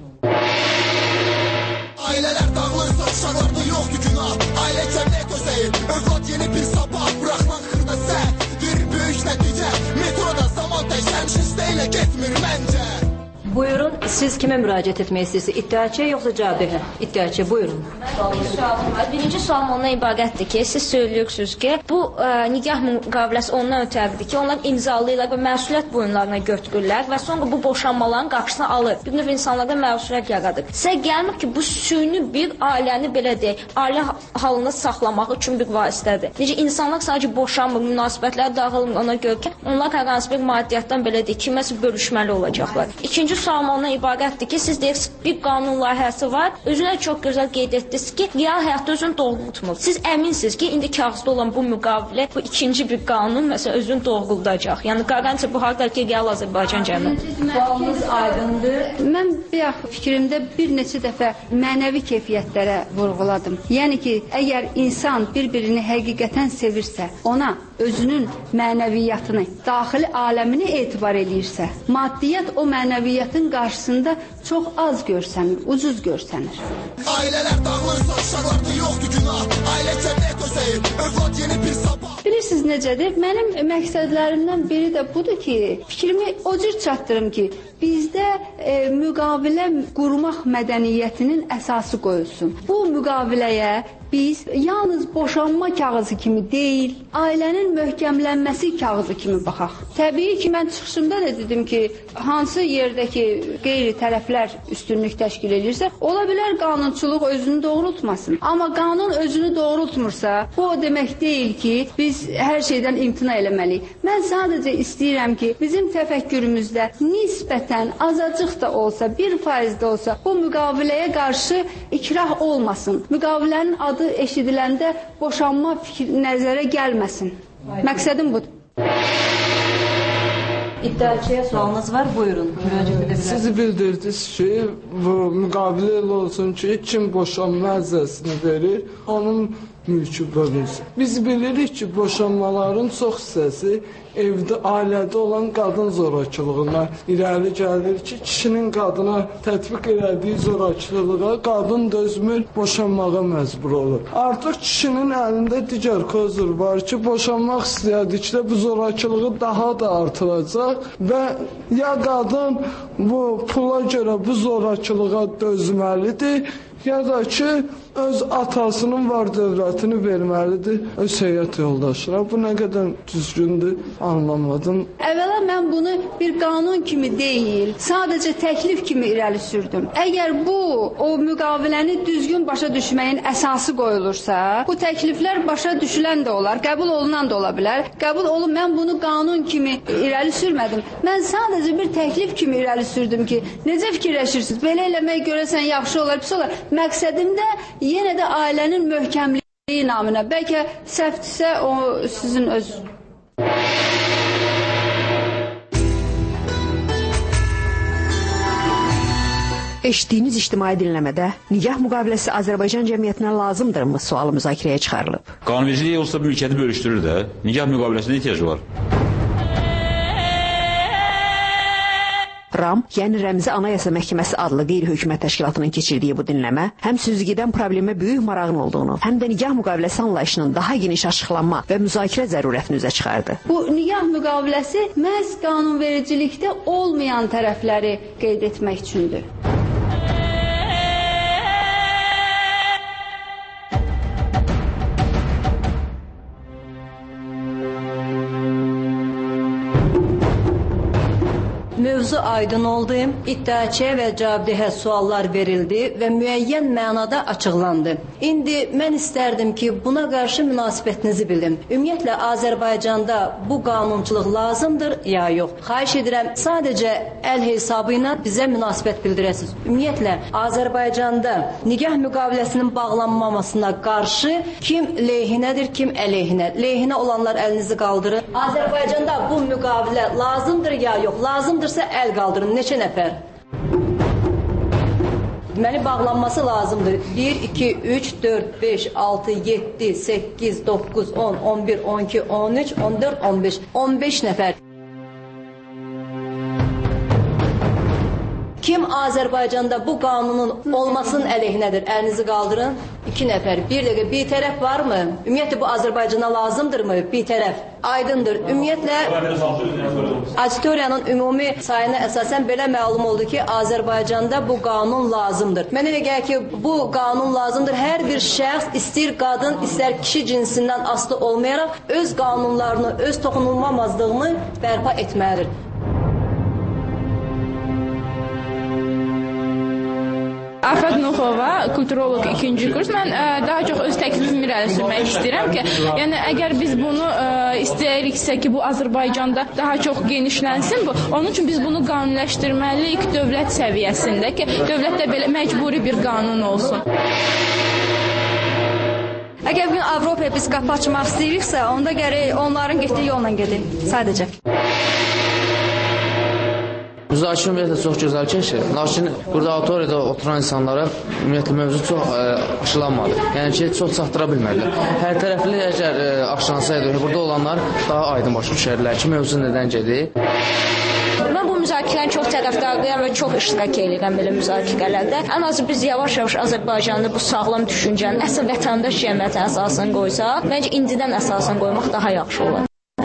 Ailələr dağılırsa uşaqlarda yoxdur günah. Ailə cəmiyyət özəyir, övlad yeni bir sabah. Buraxılan xırda səhv, bir böyük nəticə. Metroda zaman dəyişən şişdə ilə getmir məncə. Buyurun, siz kimə müraciət etmək istəyirsiniz? İddiaçıya yoxsa cavabdehə? İddiaçıya, buyurun. Bir sualım var. Birinci sualım ondan ibarətdir ki, siz söylüyorsunuz ki, bu ə, nikah müqaviləsi ondan ötəridir ki, onlar imzalayırlar və məsuliyyət boyunlarına götürürlər və sonra bu boşanmaların qarşısını alır. Bir növ insanlarda məsuliyyət yaradır. Sizə gəlmir ki, bu süni bir ailəni belə deyək, ailə halında saxlamaq üçün bir vasitədir. Necə insanlar sadəcə boşanmır, münasibətlər dağılmır ona görə ki, onlar hər hansı bir maddiyyatdan belə deyək, kiməsə bölüşməli olacaqlar. İkinci sualım ondan ibarətdir ki, siz deyirsiniz, bir qanun layihəsi var, özünə çox gözəl qeyd etdiniz ki, real həyatda özünü doğrultmur. Siz əminsiniz ki, indi kağızda olan bu müqavilə, bu ikinci bir qanun, məsələn, özünü doğruldacaq. Yəni, qarantiya bu haqda ki, real Azərbaycan cəmiyyəti. Sualınız aydındır. Mən bayaq fikrimdə bir neçə dəfə mənəvi keyfiyyətlərə vurğuladım. Yəni ki, əgər insan bir-birini həqiqətən sevirsə, ona özünün mənəviyyatını, daxili aləmini etibar eləyirsə, maddiyyat o mənəviyyatın qarşısında çox az görsənir, ucuz görsənir. Ailələr dağılırsa uşaqlarda yoxdur günah. Ailə cəmiyyət özəyir, övlad yeni bir sabah. Bilirsiniz necədir? Mənim məqsədlərimdən biri də budur ki, fikrimi o cür çatdırım ki, bizdə e, müqavilə qurmaq mədəniyyətinin əsası qoyulsun. Bu müqaviləyə biz yalnız boşanma kağızı kimi deyil, ailənin möhkəmlənməsi kağızı kimi baxaq. Təbii ki, mən çıxışımda da dedim ki, hansı yerdəki qeyri tərəflər üstünlük təşkil edirsə, ola bilər qanunçuluq özünü doğrultmasın. Amma qanun özünü doğrultmursa, bu o demək deyil ki, biz hər şeydən imtina eləməliyik. Mən sadəcə istəyirəm ki, bizim təfəkkürümüzdə nisbətən azacıq da olsa, bir faiz də olsa, bu müqaviləyə qarşı ikrah olmasın. Müqavilənin adı eşidiləndə boşanma fikir nəzərə gəlməsin. Məqsədim budur. İddiaçıya sualınız var, buyurun. Siz bildirdiniz ki, bu müqavilə ilə olsun ki, kim boşanma ərizəsini verir, onun mülkü bölünsün. Biz bilirik ki, boşanmaların çox hissəsi evdə, ailədə olan qadın zorakılığına irəli gəlir ki, kişinin qadına tətbiq elədiyi zorakılığa qadın dözmür, boşanmağa məcbur olur. Artıq kişinin əlində digər kozur var ki, boşanmaq istəyədikdə bu zorakılığı daha da artıracaq və ya qadın bu pula görə bu zorakılığa dözməlidir, ya da ki, öz atasının var dövlətini verməlidir öz həyat yoldaşına. Bu nə qədər düzgündür, anlamadım. Əvvəla mən bunu bir qanun kimi deyil, sadəcə təklif kimi irəli sürdüm. Əgər bu, o müqaviləni düzgün başa düşməyin əsası qoyulursa, bu təkliflər başa düşülən də olar, qəbul olunan da ola bilər. Qəbul olun, mən bunu qanun kimi irəli sürmədim. Mən sadəcə bir təklif kimi irəli sürdüm ki, necə fikirləşirsiniz? Belə eləmək görəsən yaxşı olar, pis olar. Məqsədim də yenə də ailənin möhkəmliyi naminə. Bəlkə səhvdirsə o sizin öz. Eşitdiyiniz ictimai dinləmədə nikah müqaviləsi Azərbaycan cəmiyyətinə lazımdırmı sualı müzakirəyə çıxarılıb. Qanunvericilik olsa mülkiyyəti bölüşdürür də. Nikah müqaviləsinə ehtiyacı var. RAM, yəni Rəmzi Anayasa Məhkəməsi adlı qeyri-hökumət təşkilatının keçirdiyi bu dinləmə həm süzgidən problemə böyük marağın olduğunu, həm də nikah müqaviləsi anlayışının daha geniş açıqlanma və müzakirə zərurətini üzə çıxardı. Bu nikah müqaviləsi məhz qanunvericilikdə olmayan tərəfləri qeyd etmək üçündür. Mövzu aydın oldu, iddiaçıya və cavabdehə suallar verildi və müəyyən mənada açıqlandı. İndi mən istərdim ki, buna qarşı münasibətinizi bildim. Ümumiyyətlə, Azərbaycanda bu qanunçuluq lazımdır ya yox? Xahiş edirəm, sadəcə əl hesabı ilə bizə münasibət bildirəsiniz. Ümumiyyətlə, Azərbaycanda nikah müqaviləsinin bağlanmamasına qarşı kim leyhinədir, kim əleyhinə? Leyhinə olanlar əlinizi qaldırın. Azərbaycanda bu müqavilə lazımdır ya yox? Lazımdırsa əl qaldırın. Neçə nəfər? Deməli, bağlanması lazımdır. bir, iki, üç, dörd, beş, altı, yeddi, səkkiz, doqquz, on, on bir, on iki, on üç, on dörd, on beş. on beş nəfər. Kim Azərbaycanda bu qanunun olmasının əleyhinədir? Əlinizi qaldırın. İki nəfər. Bir dəqiqə, bir tərəf varmı? Ümumiyyətlə, bu Azərbaycana lazımdırmı? Bir tərəf. Aydındır. Ümumiyyətlə, auditoriyanın ümumi sayına əsasən belə məlum oldu ki, Azərbaycanda bu qanun lazımdır. Mənə elə gəlir ki, bu qanun lazımdır. Hər bir şəxs, istər qadın, istər kişi cinsindən asılı olmayaraq, öz qanunlarını, öz toxunulmamazlığını bərpa etməlidir. Afət Nuxova, kulturoloq ikinci kurs. Mən ə, daha çox öz təklifimi irəli sürmək istəyirəm ki, yəni əgər biz bunu ə, istəyiriksə ki, bu Azərbaycanda daha çox genişlənsin, bu, onun üçün biz bunu qanunləşdirməliyik dövlət səviyyəsində ki, dövlətdə belə məcburi bir qanun olsun. Əgər bugün Avropaya biz qapı açmaq istəyiriksə, onda gərək onların getdiyi yolla gedin, sadəcə. Müzakirə ümumiyyətlə çox gözəl keçir. Lakin burada auditoriyada oturan insanlara ümumiyyətlə mövzu çox ə, aşılanmadı. Yəni ki, çox çatdıra bilmədilər. Hər tərəfli əgər ə, aşılansaydı, burada olanlar daha aydın başa düşərlər ki, mövzu nədən gedir. Mən bu müzakirənin çox tərəfdarıyam və çox iştirak edirəm belə müzakirələrdə. Ən azı biz yavaş-yavaş Azərbaycanda bu sağlam düşüncənin əsl vətəndaş cəmiyyətin əsasını qoysaq, məncə indidən əsasını qoymaq daha yaxşı olar.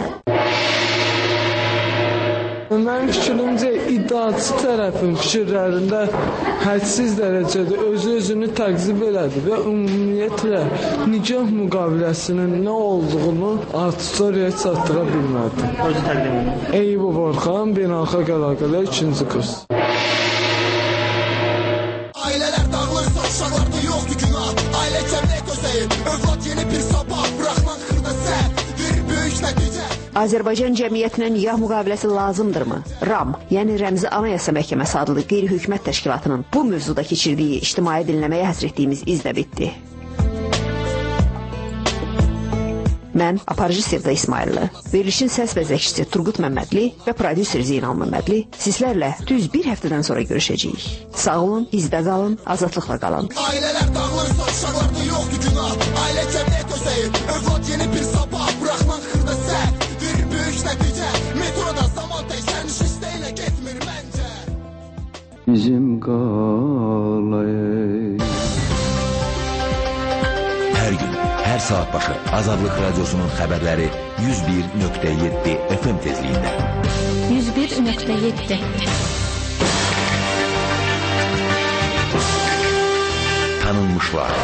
Mənim fikrimcə iddiaçı tərəfin fikirlərində hədsiz dərəcədə özü-özünü təqzib elədi və ümumiyyətlə nikah müqaviləsinin nə olduğunu auditoriyaya çatdıra bilmədi. Özü təqdim edir. Eyüp Orxan, beynəlxalq əlaqələr ikinci kurs. Ailələr dağılırsa uşaqlarda yoxdur günah. Ailə cəmiyyət özəyir, övlad yeni bir sabah, buraxman xırda səhv, bir böyük nəticə. Azərbaycan cəmiyyətinə nikah müqaviləsi lazımdırmı? RAM, yəni Rəmzi Anayasa Məhkəməsi adlı qeyri-hökumət təşkilatının bu mövzuda keçirdiyi ictimai dinləməyə həsr etdiyimiz izlə bitdi. Mən aparıcı Sevda İsmailli, verilişin səs və zəkçisi Turqut Məmmədli və prodüser Zeynal Məmmədli sizlərlə düz bir həftədən sonra görüşəcəyik. Sağ olun, izdə qalın, azadlıqla qalın. Ailələr dağılırsa uşaqlarda yoxdur günah. Ailə cəmiyyət özəyir, övlad yeni bir sabah, buraxman xırda səhv. Nəticə, metroda zaman tək sərniş istəyinə getmir məncə. Bizim qalay. Hər gün, hər saat başı Azadlıq Radiosunun xəbərləri yüz bir nöqtə yeddi F M tezliyində. yüz bir nöqtə yeddi. Tanınmışlar.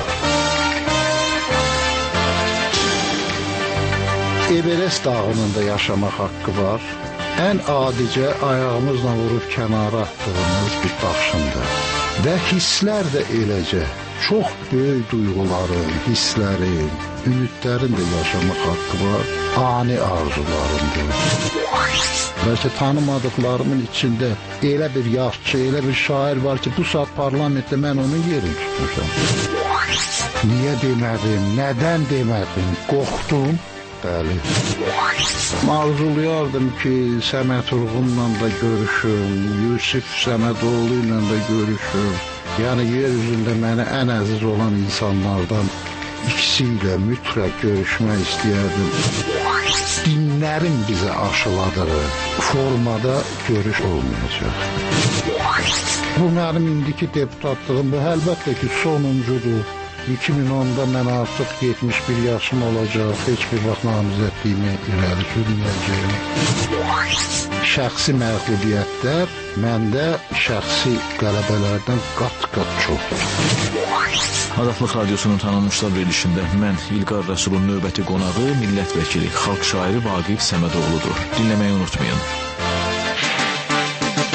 Everest dağının da yaşamaq haqqı var. Ən adicə ayağımızla vurub kənara atdığımız bir daşındır. Və hisslər də eləcə çox böyük duyğuların, hisslərin, ümidlərin də yaşamaq haqqı var. Ani arzularındır. Bəlkə tanımadıqlarımın içində elə bir yazıçı, elə bir şair var ki, bu saat parlamentdə mən onun yerini tutmuşam. Niyə demədim, nədən demədim, qorxdum. Bəli. Arzulayardım ki, Səməd Vurğunla da görüşüm, Yusif Səmədoğlu ilə də görüşüm. Yəni, yer üzündə mənə ən əziz olan insanlardan ikisi ilə mütləq görüşmək istəyərdim. Dinlərin bizə aşıladığı formada görüş olmayacaq. Bu mənim indiki deputatlığım, bu əlbəttə ki, sonuncudur. iki min onda mən artıq yetmiş bir yaşım olacaq, heç bir vaxt namizədliyimi irəli sürməyəcəyim. Şəxsi məğlubiyyətlər məndə şəxsi qələbələrdən qat-qat çoxdur. Azadlıq Radiosunun tanınmışlar verilişində mən İlqar Rəsulun növbəti qonağı millət vəkili, xalq şairi Vaqif Səmədoğludur. Dinləməyi unutmayın.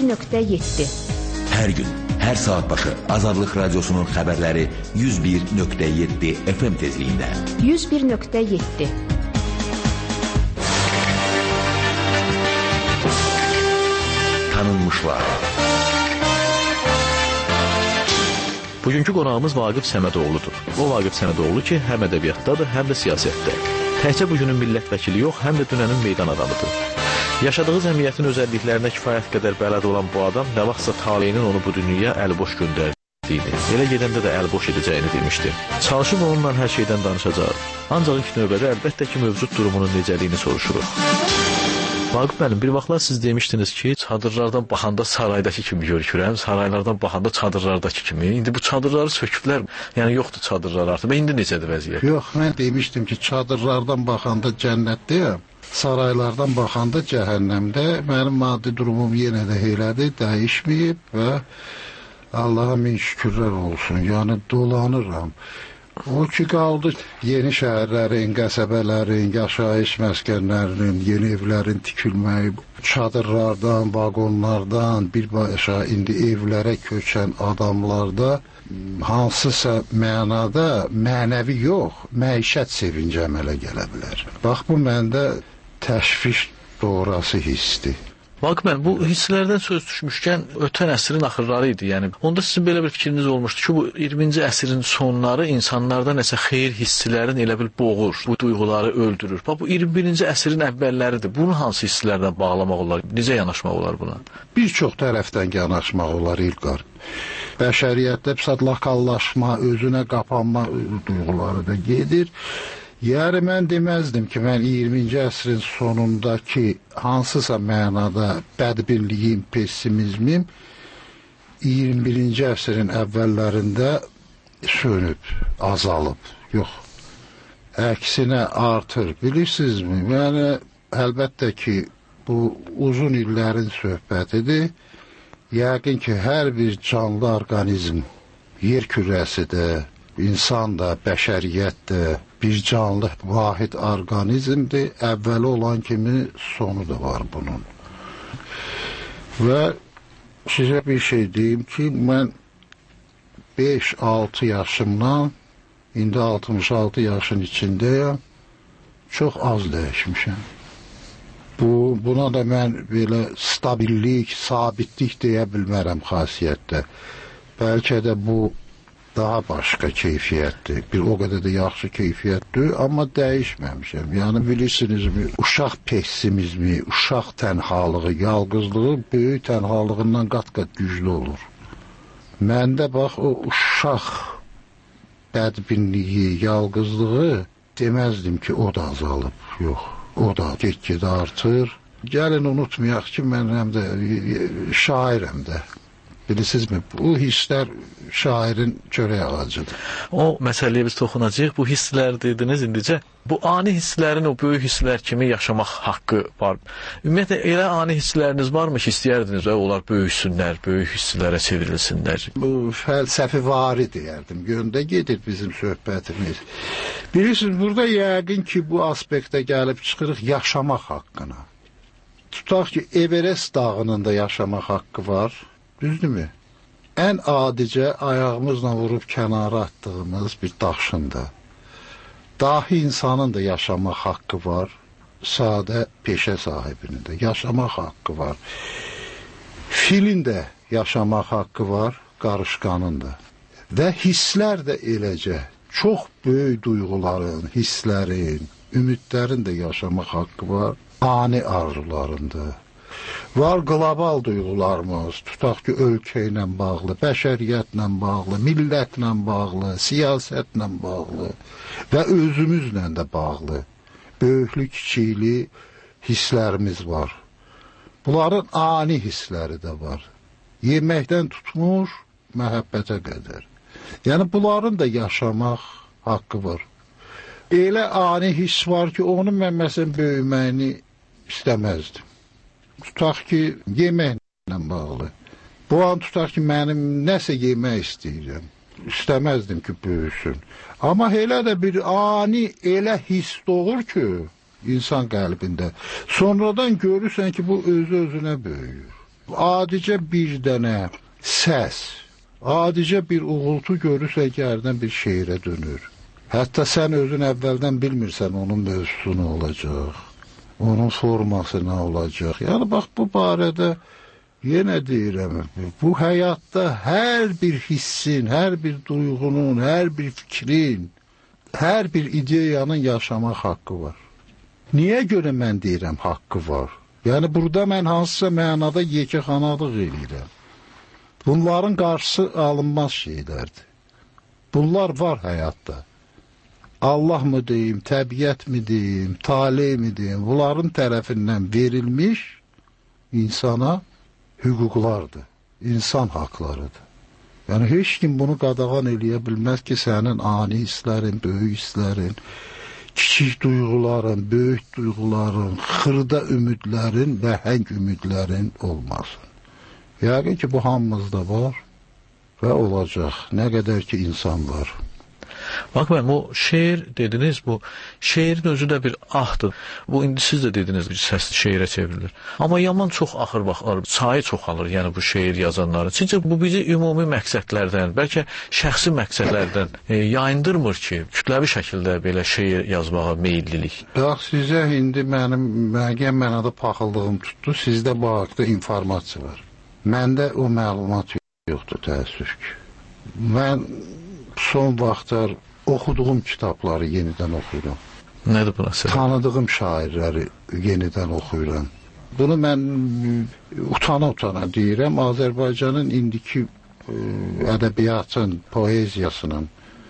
bir nöqtə yeddi. Hər gün, hər saat başı Azadlıq Radiosunun xəbərləri yüz bir nöqtə yeddi F M tezliyində. yüz bir nöqtə yeddi. Tanınmışlar. Bugünkü qonağımız Vaqif Səmədoğludur. O Vaqif Səmədoğlu ki, həm ədəbiyyatdadır, həm də siyasətdə. Təkcə bugünün millət vəkili yox, həm də dünənin meydan adamıdır. Yaşadığı cəmiyyətin özəlliklərinə kifayət qədər bələd olan bu adam nə vaxtsa taleyinin onu bu dünyaya əliboş göndərdiyini, elə gedəndə də əliboş edəcəyini demişdi. Çalışıb onunla hər şeydən danışacaq. Ancaq ilk növbədə əlbəttə ki, mövcud durumunun necəliyini soruşuruq. Vaqif müəllim, bir vaxtlar siz demişdiniz ki, çadırlardan baxanda saraydakı kimi görükürəm, saraylardan baxanda çadırlardakı kimi. İndi bu çadırları söküblər, yəni yoxdur çadırlar artıq. Və indi necədir vəziyyət? Yox, mən demişdim ki, çadırlardan baxanda cənnətdəyəm, saraylardan baxanda cəhənnəmdə. Mənim maddi durumum yenə də elədir, dəyişməyib və Allaha min şükürlər olsun, yəni dolanıram. O ki qaldı yeni şəhərlərin, qəsəbələrin, yaşayış məskənlərinin, yeni evlərin tikilməyi, çadırlardan, vaqonlardan, birbaşa indi evlərə köçən adamlarda hansısa mənada mənəvi yox, məişət sevinci əmələ gələ bilər. Bax, bu məndə təşviş doğrası hissdir. Vaqif müəllim, bu hisslərdən söz düşmüşkən ötən əsrin axırları idi. Yəni onda sizin belə bir fikriniz olmuşdu ki, bu iyirminci əsrin sonları insanlarda nəsə xeyir hisslərin elə bil boğur, bu duyğuları öldürür. Bax, bu iyirmi birinci əsrin əvvəlləridir. Bunu hansı hisslərdən bağlamaq olar? Necə yanaşmaq olar buna? Bir çox tərəfdən yanaşmaq olar İlqar. Bəşəriyyətdə lakallaşma, özünə qapanma duyğuları da gedir. Yəni, mən deməzdim ki, mən iyirminci əsrin sonundakı hansısa mənada bədbinliyim, pessimizmim iyirmi birinci əsrin əvvəllərində sönüb, azalıb. Yox, əksinə artır. Bilirsinizmi? Yəni, əlbəttə ki, bu uzun illərin söhbətidir. Yəqin ki, hər bir canlı orqanizm, yer kürəsidir, insan da, bəşəriyyət də bir canlı, vahid orqanizmdir. Əvvəli olan kimi sonu da var bunun. Və sizə bir şey deyim ki, mən beş altı yaşımdan, indi altmış altı yaşın içindəyəm, çox az dəyişmişəm. Bu, buna da mən belə stabillik, sabitlik deyə bilmərəm xasiyyətdə. Bəlkə də bu daha başqa keyfiyyətdir. Bir o qədər də yaxşı keyfiyyətdir, amma dəyişməmişəm. Yəni, bilirsinizmi, uşaq pessimizmi, uşaq tənhalığı, yalqızlığı böyük tənhalığından qat-qat güclü olur. Məndə bax, o uşaq bədbinliyi, yalqızlığı deməzdim ki, o da azalıb. Yox, o da get-gedə artır. Gəlin unutmayaq ki, mən həm də şairəm də. Bilirsizmi, bu hisslər şairin çörək ağacıdır. O məsələyə biz toxunacağıq. Bu hisslər dediniz indicə. Bu ani hisslərin o böyük hisslər kimi yaşamaq haqqı var. Ümumiyyətlə, elə ani hissləriniz varmı ki, istəyərdiniz, onlar böyüsünlər, böyük hisslərə çevrilsinlər? Bu fəlsəfi vari deyərdim. Yöndə gedir bizim söhbətimiz. Bilirsiniz, burada yəqin ki, bu aspektə gəlib çıxırıq yaşamaq haqqına. Tutaq ki, Everest dağının da yaşamaq haqqı var. Düzdürmü? Ən adicə ayağımızla vurub kənara atdığımız bir daşında. Dahi insanın da yaşamaq haqqı var. Sadə peşə sahibinin də yaşamaq haqqı var. Filin də yaşamaq haqqı var, qarışqanın da. Və hisslər də eləcə. Çox böyük duyğuların, hisslərin, ümidlərin də yaşamaq haqqı var. Ani arzularında. Var qlobal duyğularımız, tutaq ki, ölkə ilə bağlı, bəşəriyyətlə bağlı, millətlə bağlı, siyasətlə bağlı və özümüzlə də bağlı böyüklü, kiçikli hisslərimiz var. Bunların ani hissləri də var. Yeməkdən tutmuş, məhəbbətə qədər. Yəni, bunların da yaşamaq haqqı var. Elə ani hiss var ki, onun mən məsələn böyüməyini istəməzdim. Tutaq ki, yeməklə bağlı. Bu an tutaq ki, mənim nəsə yemək istəyirəm. İstəməzdim ki, böyüsün. Amma elə də bir ani elə hiss doğur ki, insan qəlbində. Sonradan görürsən ki, bu özü-özünə böyüyür. Adicə bir dənə səs, adicə bir uğultu görürsə gərdən bir şeirə dönür. Hətta sən özün əvvəldən bilmirsən onun mövzusu nə olacaq, onun forması nə olacaq. Yəni, bax, bu barədə yenə deyirəm, bu həyatda hər bir hissin, hər bir duyğunun, hər bir fikrin, hər bir ideyanın yaşamaq haqqı var. Niyə görə mən deyirəm haqqı var? Yəni, burada mən hansısa mənada yekəxanalıq eləyirəm. Bunların qarşısı alınmaz şeylərdir. Bunlar var həyatda. Allah mı deyim, təbiət mi deyim, tale mi deyim, bunların tərəfindən verilmiş insana hüquqlardır, insan haqlarıdır. Yəni, heç kim bunu qadağan eləyə bilməz ki, sənin ani hisslərin, böyük hisslərin, kiçik duyğuların, böyük duyğuların, xırda ümidlərin və həng ümidlərin olmasın. Yəqin ki, bu hamımızda var və olacaq. Nə qədər ki, insan var. Bax, mən, o şeir dediniz, bu şeirin özü də bir ahdır. Bu, indi siz də dediniz, bir səsli şeirə çevrilir. Amma yaman çox axır baxır, sayı çoxalır, yəni bu şeir yazanları. Çünki bu bizi ümumi məqsədlərdən, bəlkə şəxsi məqsədlərdən e, yayındırmır ki, kütləvi şəkildə belə şeir yazmağa meyillilik. Bax, sizə indi mənim müəyyən mənada paxıldığım tutdu, sizdə bu haqda informasiya var. Məndə o məlumat yoxdur, təəssüf ki. Mən son vaxtlar oxuduğum kitabları yenidən oxuyuram. Nədir bu nəsə? Tanıdığım şairləri yenidən oxuyuram. Bunu mən utana-utana deyirəm. Azərbaycanın indiki e, ədəbiyyatın, poeziyasının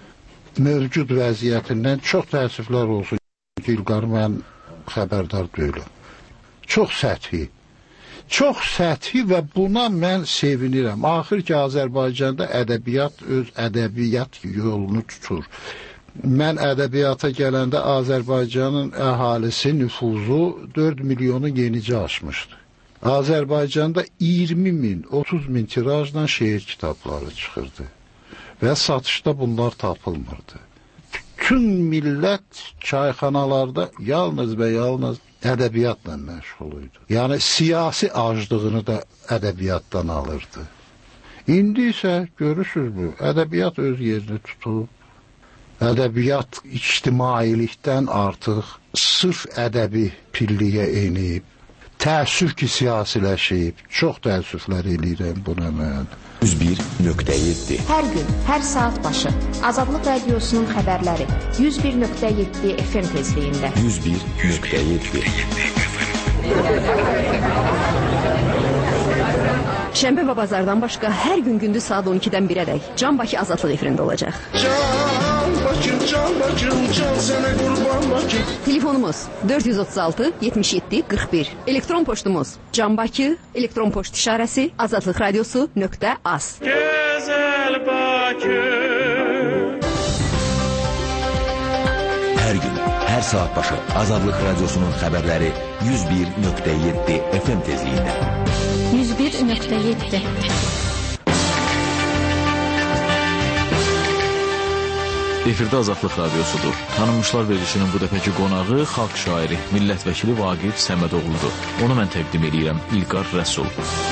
mövcud vəziyyətindən çox təəssüflər olsun ki, İlqar, mən xəbərdar deyiləm. Çox səthi. Çox səthi və buna mən sevinirəm. Axır ki, Azərbaycanda ədəbiyyat öz ədəbiyyat yolunu tutur. Mən ədəbiyyata gələndə Azərbaycanın əhalisi nüfuzu dörd milyonu yenicə aşmışdı. Azərbaycanda iyirmi min, otuz min tirajla şeir kitabları çıxırdı və satışda bunlar tapılmırdı. Bütün millət çayxanalarda yalnız və yalnız ədəbiyyatla məşğul idi. Yəni, siyasi aclığını da ədəbiyyatdan alırdı. İndi isə görürsünüz bu, ədəbiyyat öz yerini tutub, ədəbiyyat ictimailikdən artıq sırf ədəbi pilliyə enib, təəssüf ki, siyasiləşib, çox təəssüflər eləyirəm buna mən. yüz bir nöqtə yeddi Hər gün, hər saat başı Azadlıq Radiosunun xəbərləri yüz bir nöqtə yeddi F M tezliyində. yüz bir nöqtə yeddi Şənbə və bazardan başqa hər gün gündüz saat on ikidən birədək Can Bakı Azadlıq efirində olacaq. Can Bakım, Can Bakım, can sənə qurban Bakım. Telefonumuz dörd yüz otuz altı yetmiş yeddi qırx bir. Elektron poçtumuz Can Bakı, elektron poçt işarəsi azadlıq radiosu nöqtə az. Gözəl Bakım. Hər gün, hər saat başı Azadlıq Radiosunun xəbərləri yüz bir nöqtə yeddi F M tezliyində. yüz bir nöqtə yeddi Efirdə Azadlıq Radiosudur. Tanınmışlar verilişinin bu dəfəki qonağı xalq şairi, millət vəkili Vaqif Səmədoğludur. Onu mən təqdim edirəm, İlqar Rəsul.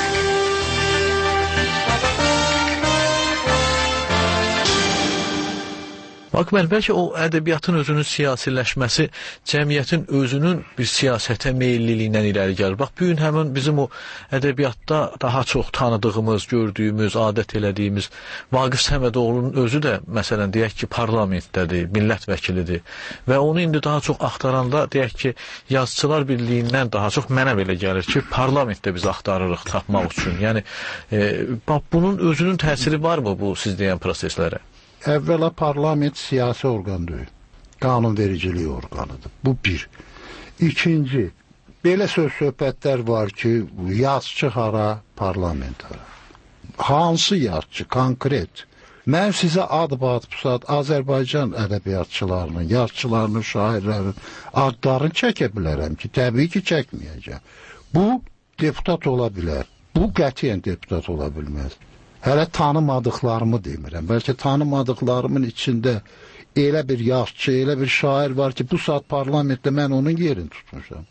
Bax, mən bəlkə o ədəbiyyatın özünün siyasiləşməsi cəmiyyətin özünün bir siyasətə meyilliliyindən irəli gəlir. Bax, bu gün həmin bizim o ədəbiyyatda daha çox tanıdığımız, gördüyümüz, adət elədiyimiz Vaqif Səmədoğlunun özü də, məsələn, deyək ki, parlamentdədir, millət vəkilidir və onu indi daha çox axtaranda, deyək ki, yazıçılar birliyindən daha çox mənə belə gəlir ki, parlamentdə biz axtarırıq tapmaq üçün. Yəni, e, bax, bunun özünün təsiri varmı bu siz deyən proseslərə? Əvvəla parlament siyasi orqan deyil, qanunvericilik orqanıdır. Bu bir. İkinci, belə söz-söhbətlər var ki, yazıçı hara, parlament hara. Hansı yazıçı, konkret? Mən sizə ad-bad pusat Azərbaycan ədəbiyyatçılarının, yazıçılarının, şairlərin adlarını çəkə bilərəm ki, təbii ki, çəkməyəcəm. Bu, deputat ola bilər. Bu, qətiyyən deputat ola bilməz. Hələ tanımadıqlarımı demirəm. Bəlkə tanımadıqlarımın içində elə bir yazıçı, elə bir şair var ki, bu saat parlamentdə mən onun yerini tutmuşam.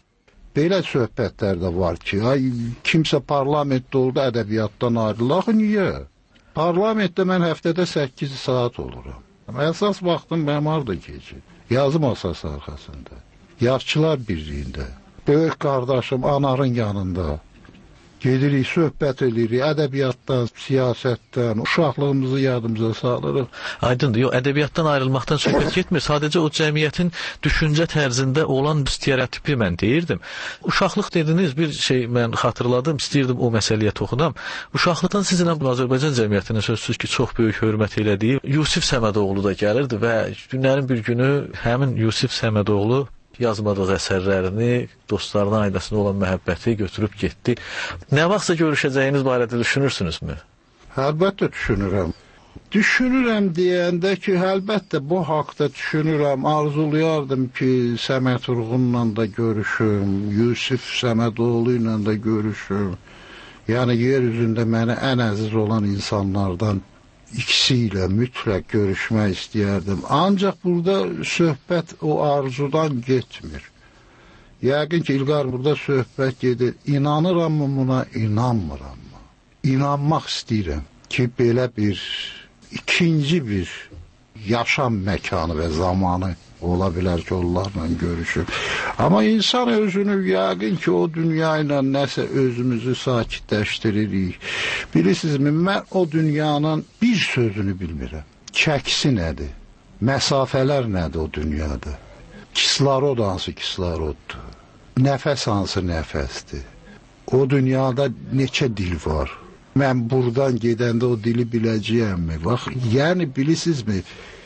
Belə söhbətlər də var ki, ay kimsə parlamentdə oldu, ədəbiyyatdan ayrılır. Axı niyə? Parlamentdə mən həftədə səkkiz saat oluram. Əsas vaxtım mənim harda keçir? Yazı masası arxasında, Yaşçılar Birliyində, böyük qardaşım Anarın yanında. Gedirik, söhbət edirik, ədəbiyyatdan, siyasətdən, uşaqlığımızı yadımıza salırıq. Aydındır, yox, ədəbiyyatdan ayrılmaqdan söhbət getmir. Sadəcə o cəmiyyətin düşüncə tərzində olan stereotipi mən deyirdim. Uşaqlıq dediniz, bir şey mən xatırladım, istəyirdim o məsələyə toxunam. Uşaqlıqdan sizinlə Azərbaycan cəmiyyətinin sözsüz ki, çox böyük hörmət elədiyi Yusif Səmədoğlu da gəlirdi və günlərin bir günü həmin Yusif Səmədoğlu yazmadığı əsərlərini, dostlarına, ailəsinə olan məhəbbəti götürüb getdi. Nə vaxtsa görüşəcəyiniz barədə düşünürsünüzmü? Əlbəttə düşünürəm. Düşünürəm deyəndə ki, əlbəttə bu haqda düşünürəm, arzulayardım ki, Səməd Vurğunla da görüşüm, Yusif Səmədoğlu ilə də görüşüm. Yəni, yer üzündə mənə ən əziz olan insanlardan ikisi ilə mütləq görüşmək istəyərdim. Ancaq burada söhbət o arzudan getmir. Yəqin ki, İlqar, burada söhbət gedir. İnanıram mı buna, inanmıram mı? İnanmaq istəyirəm ki, belə bir ikinci bir yaşam məkanı və zamanı ola bilər ki, onlarla görüşür. Amma insan özünü yəqin ki, o dünya ilə nəsə özümüzü sakitləşdiririk. Bilirsinizmi, mən o dünyanın bir sözünü bilmirəm. Çəkisi nədir? Məsafələr nədir o dünyada? Kislorod hansı kisloroddur? Nəfəs hansı nəfəsdir? O dünyada neçə dil var? Mən buradan gedəndə o dili biləcəyəmmi? Bax, yəni bilirsinizmi,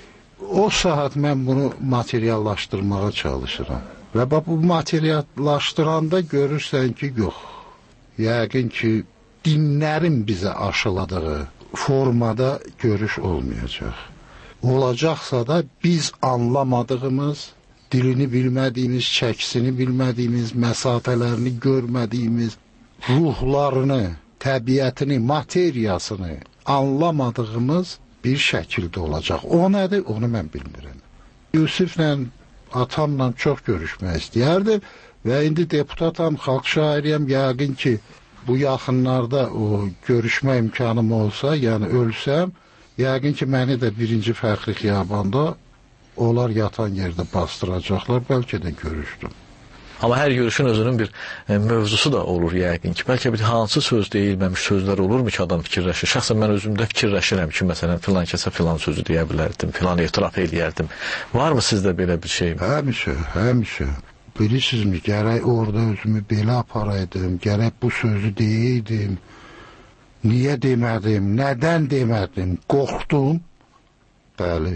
o saat mən bunu materiallaşdırmağa çalışıram. Və bax, bu materiallaşdıranda görürsən ki, yox. Yəqin ki, dinlərin bizə aşıladığı formada görüş olmayacaq. Olacaqsa da biz anlamadığımız, dilini bilmədiyimiz, çəkisini bilmədiyimiz, məsafələrini görmədiyimiz, ruhlarını, təbiətini, materiyasını anlamadığımız bir şəkildə olacaq. O nədir? Onu mən bilmirəm. Yusiflə, atamla çox görüşmək istəyərdim və indi deputatam, xalq şairiyəm. Yəqin ki, bu yaxınlarda o görüşmə imkanım olsa, yəni ölsəm, yəqin ki, məni də birinci Fəxri Xiyabanda onlar yatan yerdə bastıracaqlar, bəlkə də görüşdüm. Amma hər görüşün özünün bir e, mövzusu da olur yəqin ki. Bəlkə bir hansı söz deyilməmiş sözlər olurmu ki, adam fikirləşir? Şəxsən mən özümdə fikirləşirəm ki, məsələn, filan kəsə filan sözü deyə bilərdim, filan etiraf eləyərdim. Varmı sizdə belə bir şey? Həmişə, həmişə. Bilirsinizmi, gərək orada özümü belə aparaydım, gərək bu sözü deyəydim. Niyə demədim, nədən demədim, qorxdum. Bəli,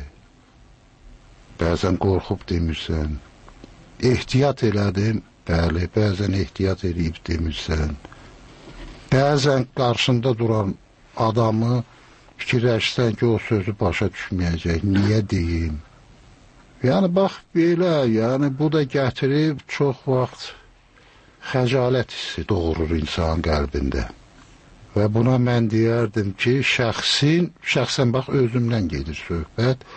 bəzən qorxub demirsən. Ehtiyat elədim, bəli, bəzən ehtiyat eləyib demirsən. Bəzən qarşında duran adamı fikirləşsən ki, o sözü başa düşməyəcək, niyə deyim? Yəni, bax, belə, yəni, bu da gətirib çox vaxt xəcalət hissi doğurur insan qəlbində. Və buna mən deyərdim ki, şəxsin, şəxsən bax, özümdən gedir söhbət,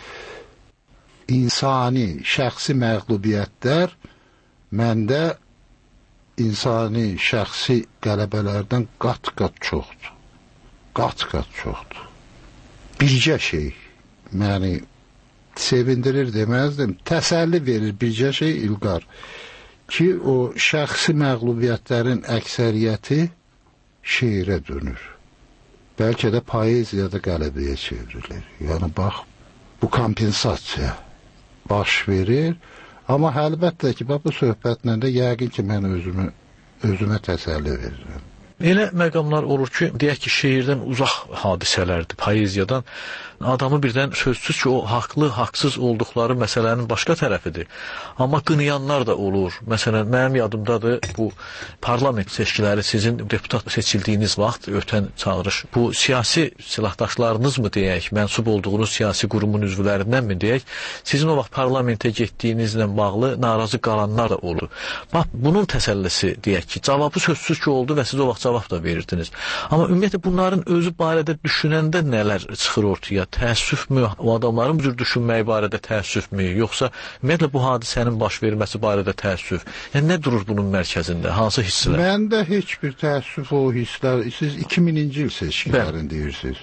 insani, şəxsi məğlubiyyətlər məndə insani, şəxsi qələbələrdən qat-qat çoxdur. Qat-qat çoxdur. Bircə şey məni sevindirir deməzdim, təsəlli verir bircə şey İlqar ki, o şəxsi məğlubiyyətlərin əksəriyyəti şeirə dönür. Bəlkə də poeziyada qələbəyə çevrilir. Yəni, bax, bu kompensasiya baş verir. Amma əlbəttə ki, bu söhbətlə də yəqin ki, mən özümü, özümə təsəlli verirəm. Elə məqamlar olur ki, deyək ki, şeirdən uzaq hadisələrdir, poeziyadan. Adamı birdən sözsüz ki, o haqlı, haqsız olduqları məsələnin başqa tərəfidir. Amma qınayanlar da olur. Məsələn, mənim yadımdadır bu parlament seçkiləri sizin deputat seçildiyiniz vaxt, ötən çağırış. Bu siyasi silahdaşlarınızmı deyək, mənsub olduğunuz siyasi qurumun üzvlərindənmi deyək, sizin o vaxt parlamentə getdiyinizlə bağlı narazı qalanlar da olur. Bax, bunun təsəllisi deyək ki, cavabı sözsüz ki oldu və siz o vaxt cavab da verirdiniz. Amma ümumiyyətlə bunların özü barədə düşünəndə nələr çıxır ortaya? Təəssüfmü? O adamların bu cür düşünməyi barədə təəssüfmü? Yoxsa ümumiyyətlə bu hadisənin baş verməsi barədə təəssüf? Yəni nə durur bunun mərkəzində? Hansı hisslər? Məndə heç bir təəssüf o hisslər. Siz iki minci il seçkilərini deyirsiniz.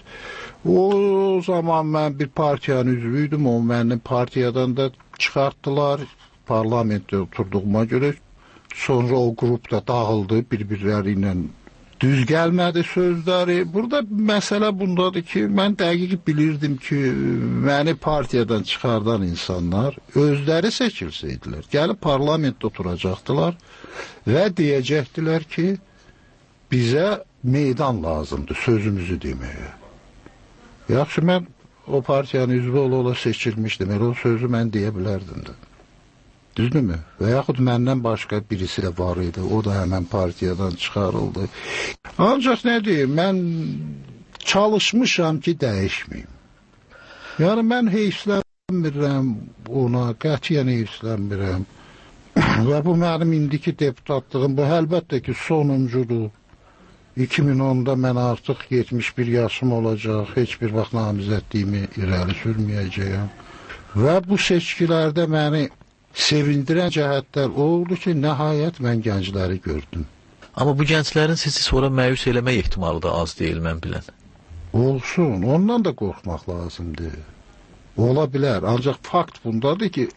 O zaman mən bir partiyanın üzvüydüm. O mənim partiyadan da çıxartdılar. Parlamentdə oturduğuma görə. Sonra o qrup da dağıldı bir-birləri ilə. Düz gəlmədi sözləri. Burada məsələ bundadır ki, mən dəqiq bilirdim ki, məni partiyadan çıxardan insanlar özləri seçilsəydilər, gəlib parlamentdə oturacaqdılar və deyəcəkdilər ki, bizə meydan lazımdır sözümüzü deməyə. Yaxşı, mən o partiyanın üzvü ola-ola seçilmişdim, elə o sözü mən deyə bilərdim də. Düzdürmü? Və yaxud məndən başqa birisi də var idi. O da həmən partiyadan çıxarıldı. Ancaq nə deyim, mən çalışmışam ki, dəyişməyim. Yəni, mən heyfslənmirəm ona, qətiyyən heyfslənmirəm. Və bu mənim indiki deputatlığım, bu əlbəttə ki, sonuncudur. iki min onda mən artıq yetmiş bir yaşım olacaq, heç bir vaxt namizədliyimi irəli sürməyəcəyəm. Və bu seçkilərdə məni sevindirən cəhətlər oldu ki, nəhayət mən gəncləri gördüm. Amma bu gənclərin sizi sonra məyus eləmək ehtimalı da az deyil, mən bilən. Olsun, ondan da qorxmaq lazımdır. Ola bilər, ancaq fakt bundadır ki,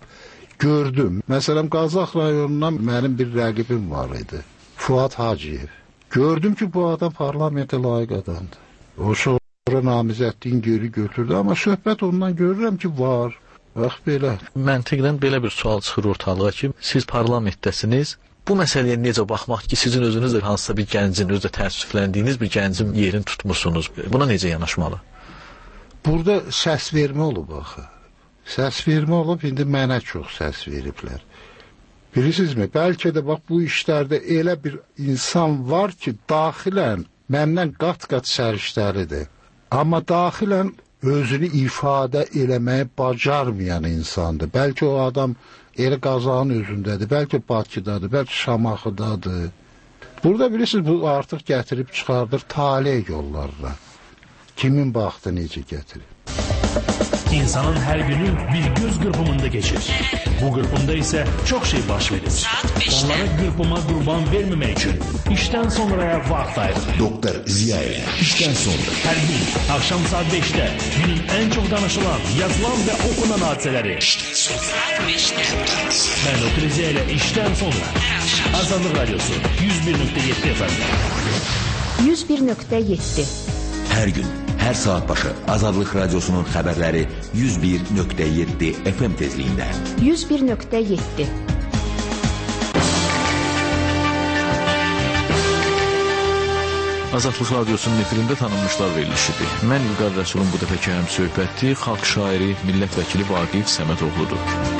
gördüm. Məsələn, Qazax rayonundan mənim bir rəqibim var idi, Fuad Hacıyev. Gördüm ki, bu adam parlamentə layiq adamdır. O sonra namizədliyin geri götürdü, amma söhbət ondan görürəm ki, var. Bax, belə. Məntiqdən belə bir sual çıxır ortalığa ki, siz parlamentdəsiniz, bu məsələyə necə baxmaq ki, sizin özünüz də hansısa bir gəncin, özdə təəssüfləndiyiniz bir gəncin yerini tutmuşsunuz. Buna necə yanaşmalı? Burada səs vermə olub, axı. Səs vermə olub, indi mənə çox səs veriblər. Bilirsinizmi, bəlkə də bax, bu işlərdə elə bir insan var ki, daxilən məndən qat-qat səriştəlidir. Amma daxilən özünü ifadə eləməyi bacarmayan insandır. Bəlkə o adam elə Qazanın özündədir, bəlkə Bakıdadır, bəlkə Şamaxıdadır. Burada bilirsiniz, bu artıq gətirib çıxardır tale yollarına. Kimin baxdı necə gətirib? İnsanın hər günü bir göz qırpımında geçir. Bu qırpımda isə çox şey baş verir. Onlara qırpıma qurban verməmək üçün işdən sonraya vaxt ayırır. Doktor Ziya ilə işdən sonra. Hər gün axşam saat beşdə günün ən çox danışılan, yazılan və okunan hadisələri. İşdən sonra beşdə. Mən Doktor Ziya ilə işdən sonra. Azadlıq Radyosu yüz bir nöqtə yeddi F M. yüz bir nöqtə yeddi. Hər gün, hər saat başı Azadlıq Radyosunun xəbərləri yüz bir nöqtə yeddi F M tezliyində. yüz bir nöqtə yeddi. Azadlıq Radyosunun efirində tanınmışlar verilişidir. Mən İlqar Rəsulun bu dəfəki həm söhbəti xalq şairi, millət vəkili Vaqif Səmədoğludur.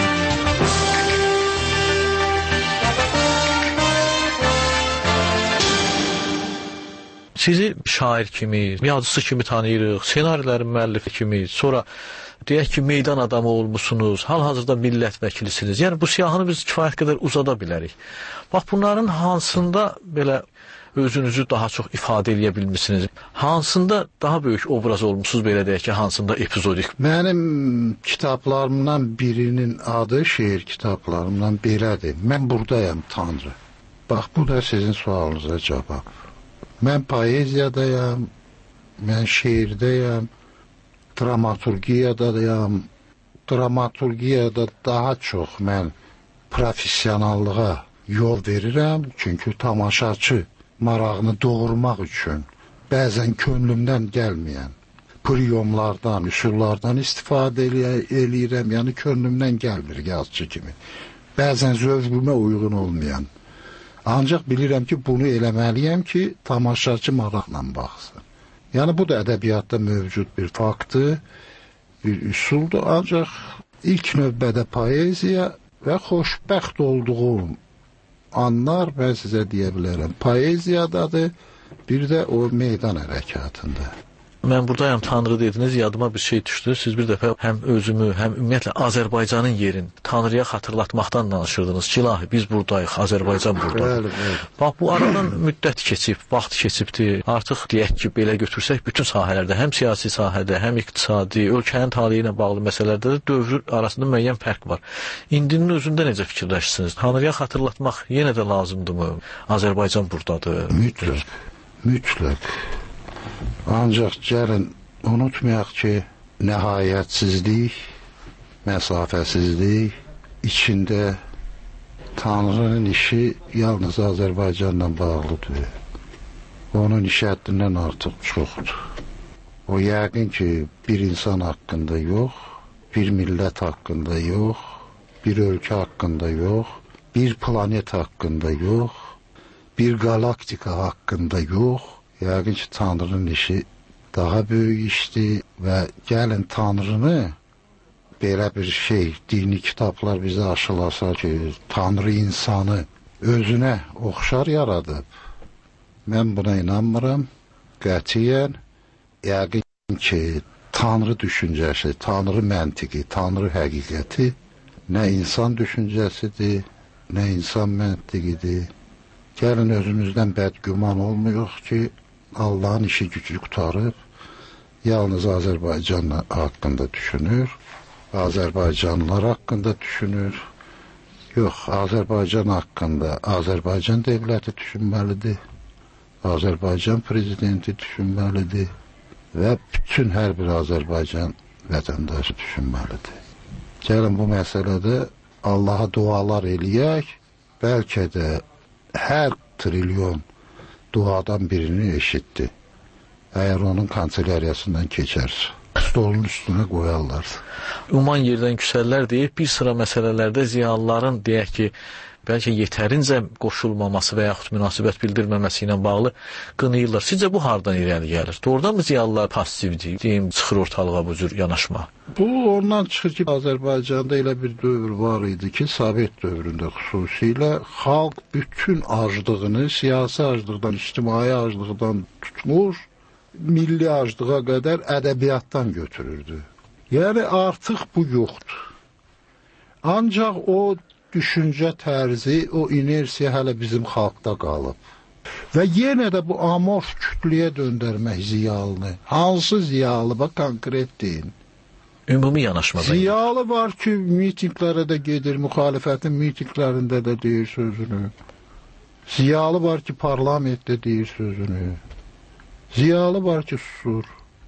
Sizi şair kimi, yazısı kimi tanıyırıq, senarilərin müəllifi kimi, sonra deyək ki, meydan adamı olmuşsunuz, hal-hazırda millət vəkilisiniz. Yəni, bu siyahını biz kifayət qədər uzada bilərik. Bax, bunların hansında belə özünüzü daha çox ifadə eləyə bilmişsiniz? Hansında daha böyük obraz olmuşsunuz, belə deyək ki, hansında epizodik? Mənim kitablarımdan birinin adı, şeir kitablarımdan belədir. Mən buradayam, Tanrı. Bax, bu da sizin sualınıza cavab. Mən poeziyadayam, mən şeirdəyəm, dramaturgiyadayam. Dramaturgiyada daha çox mən professionallığa yol verirəm, çünki tamaşaçı marağını doğurmaq üçün bəzən könlümdən gəlməyən priyomlardan, üsullardan istifadə eləyirəm, yəni könlümdən gəlmir yazıcı kimi. Bəzən zövqümə uyğun olmayan. Ancaq bilirəm ki, bunu eləməliyəm ki, tamaşaçı maraqla baxsın. Yəni, bu da ədəbiyyatda mövcud bir faktdır, bir üsuldur. Ancaq ilk növbədə poeziya və xoşbəxt olduğum anlar mən sizə deyə bilərəm. Poeziyadadır, bir də o meydan hərəkatında. Mən buradayam, Tanrı dediniz, yadıma bir şey düşdü. Siz bir dəfə həm özümü, həm ümumiyyətlə Azərbaycanın yerini Tanrıya xatırlatmaqdan danışırdınız ki, ilahi, biz buradayıq, Azərbaycan buradadır. Bəli, bəli. Bax, bu aradan müddət keçib, vaxt keçibdir. Artıq deyək ki, belə götürsək, bütün sahələrdə, həm siyasi sahədə, həm iqtisadi, ölkənin taleyi ilə bağlı məsələlərdə də dövr arasında müəyyən fərq var. İndinin özündə necə fikirləşirsiniz? Tanrıya xatırlatmaq yenə də lazımdırmı? Azərbaycan buradadır. Mütləq, mütləq. Ancaq gəlin unutmayaq ki, nəhayətsizlik, məsafəsizlik içində Tanrının işi yalnız Azərbaycanla bağlıdır. Onun işi həddindən artıq çoxdur. O yəqin ki, bir insan haqqında yox, bir millət haqqında yox, bir ölkə haqqında yox, bir planet haqqında yox, bir galaktika haqqında yox. Yəqin ki, Tanrının işi daha böyük işdir və gəlin Tanrını belə bir şey, dini kitablar bizə aşılasa ki, Tanrı insanı özünə oxşar yaradıb. Mən buna inanmıram, qətiyyən. Yəqin ki, Tanrı düşüncəsi, Tanrı məntiqi, Tanrı həqiqəti nə insan düşüncəsidir, nə insan məntiqidir. Gəlin özümüzdən bədgüman olmuyor ki, Allahın işi gücü qutarıb, yalnız Azərbaycan haqqında düşünür, Azərbaycanlılar haqqında düşünür. Yox, Azərbaycan haqqında Azərbaycan dövləti düşünməlidir, Azərbaycan prezidenti düşünməlidir və bütün hər bir Azərbaycan vətəndaşı düşünməlidir. Gəlin bu məsələdə Allaha dualar eləyək, bəlkə də hər trilyon duadan birini eşitdi. Əgər onun kanseləriyasından keçərsə, stolun üstünə qoyarlar. Uman yerdən küsərlər deyib, bir sıra məsələlərdə ziyalıların deyək ki, bəlkə yetərincə qoşulmaması və yaxud münasibət bildirməməsi ilə bağlı qınayırlar. Sizcə bu hardan irəli gəlir? Doğrudan mı ziyalılar passivdir, deyim, çıxır ortalığa bu cür yanaşma? Bu ondan çıxır ki, Azərbaycanda elə bir dövr var idi ki, Sovet dövründə xüsusilə xalq bütün aclığını, siyasi aclıqdan, ictimai aclıqdan tutmuş, milli aclığa qədər ədəbiyyatdan götürürdü. Yəni artıq bu yoxdur. Ancaq o düşüncə tərzi, o inersiya hələ bizim xalqda qalıb. Və yenə də bu amorf kütləyə döndərmək ziyalını. Hansı ziyalı? Bax, konkret deyin. Ümumi yanaşmada. Ziyalı var ki, mitinglərə də gedir, müxalifətin mitinglərində də deyir sözünü. Ziyalı var ki, parlamentdə deyir sözünü. Ziyalı var ki, susur.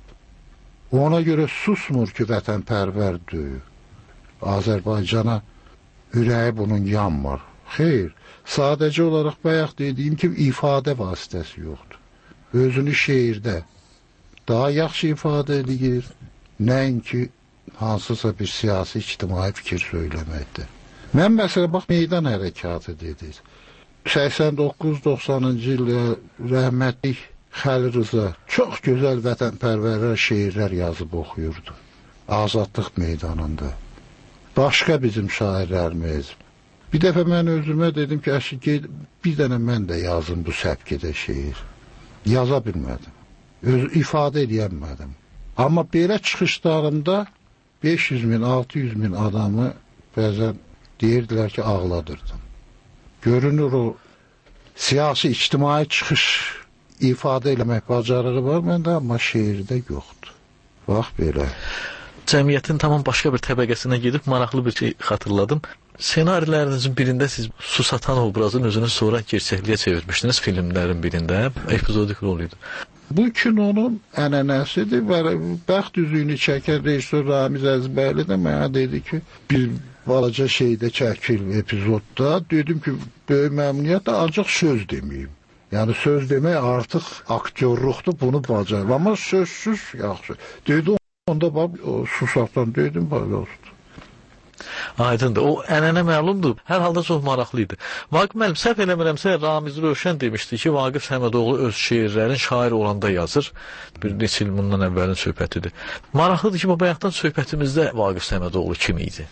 Ona görə susmur ki, vətənpərvərdir. Azərbaycana ürəyi bunun yanmır. Xeyr, sadəcə olaraq bayaq dediyim kimi ifadə vasitəsi yoxdur. Özünü şeirdə daha yaxşı ifadə edir, nəinki hansısa bir siyasi, ictimai fikir söyləməkdir. Mən məsələ, bax, meydan hərəkatı dedik. səksən doqquz doxsanıncı ildə rəhmətlik Xəlil Rıza çox gözəl vətənpərvərlər şeirlər yazıb oxuyurdu. Azadlıq meydanında. Başqa bizim şairlərimiz. Bir dəfə mən özümə dedim ki, əşi, bir dənə mən də yazım bu səbkidə şeir. Yaza bilmədim. Öz ifadə edəmədim. Amma belə çıxışlarımda beş yüz min, altı yüz min adamı bəzən deyirdilər ki, ağladırdım. Görünür o siyasi, ictimai çıxış ifadə eləmək bacarığı var məndə, amma şeirdə yoxdur. Bax belə. Cəmiyyətin tamam başqa bir təbəqəsinə gedib maraqlı bir şey xatırladım. Senarilərinizin birində siz Susatan obrazın özünü sonra gerçəkliyə çevirmişdiniz filmlərin birində. Epizodik rol idi. Bu kinonun ənənəsidir və bəxt üzüyünü çəkən rejissor Ramiz Əzbərli də mənə dedi ki, bir balaca şeydə çəkil epizodda. Dedim ki, böyük məmnuniyyətlə ancaq söz deməyim. Yəni söz demək artıq aktyorluqdur, bunu bacarır. Amma sözsüz yaxşı. Dedi, onda bax, Susatan dedim, bax, olsun. Aydındır. O ənənə məlumdur. Hər halda çox maraqlı idi. Vaqif müəllim, səhv eləmirəmsə, Ramiz Rövşən demişdi ki, Vaqif Səmədoğlu öz şeirlərin şair olanda yazır. Bir neçə il bundan əvvəlin söhbətidir. Maraqlıdır ki, bu bayaqdan söhbətimizdə Vaqif Səmədoğlu kim idi?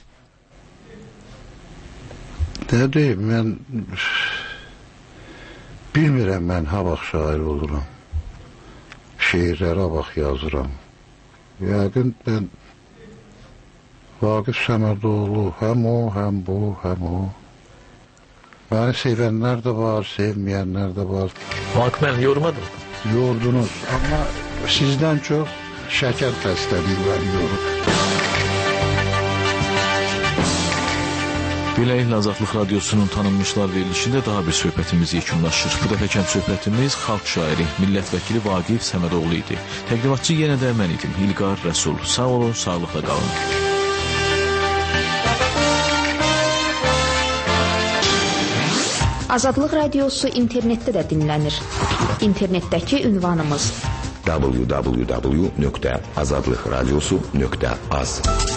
Nə deyim, mən bilmirəm mən ha vaxt şair oluram. şeirlərə bax yazıram. Yəqin mən Vaqif Səmədoğlu, həm o, həm bu, həm o. Məni sevənlər də var, sevməyənlər də var. Vaqif məni yormadın? Yordunuz, amma sizdən çox şəkər xəstəliyi var, yorub. Beləliklə Azadlıq Radiosunun tanınmışlar verilişində daha bir söhbətimiz yekunlaşır. Bu dəfəkən söhbətimiz xalq şairi, millət vəkili Vaqif Səmədoğlu idi. Təqdimatçı yenə də mən idim, İlqar Rəsul. Sağ olun, sağlıqla qalın. Azadlıq Radiosu internetdə də dinlənir. İnternetdəki ünvanımız w w w nöqtə azadlıqradiosu nöqtə az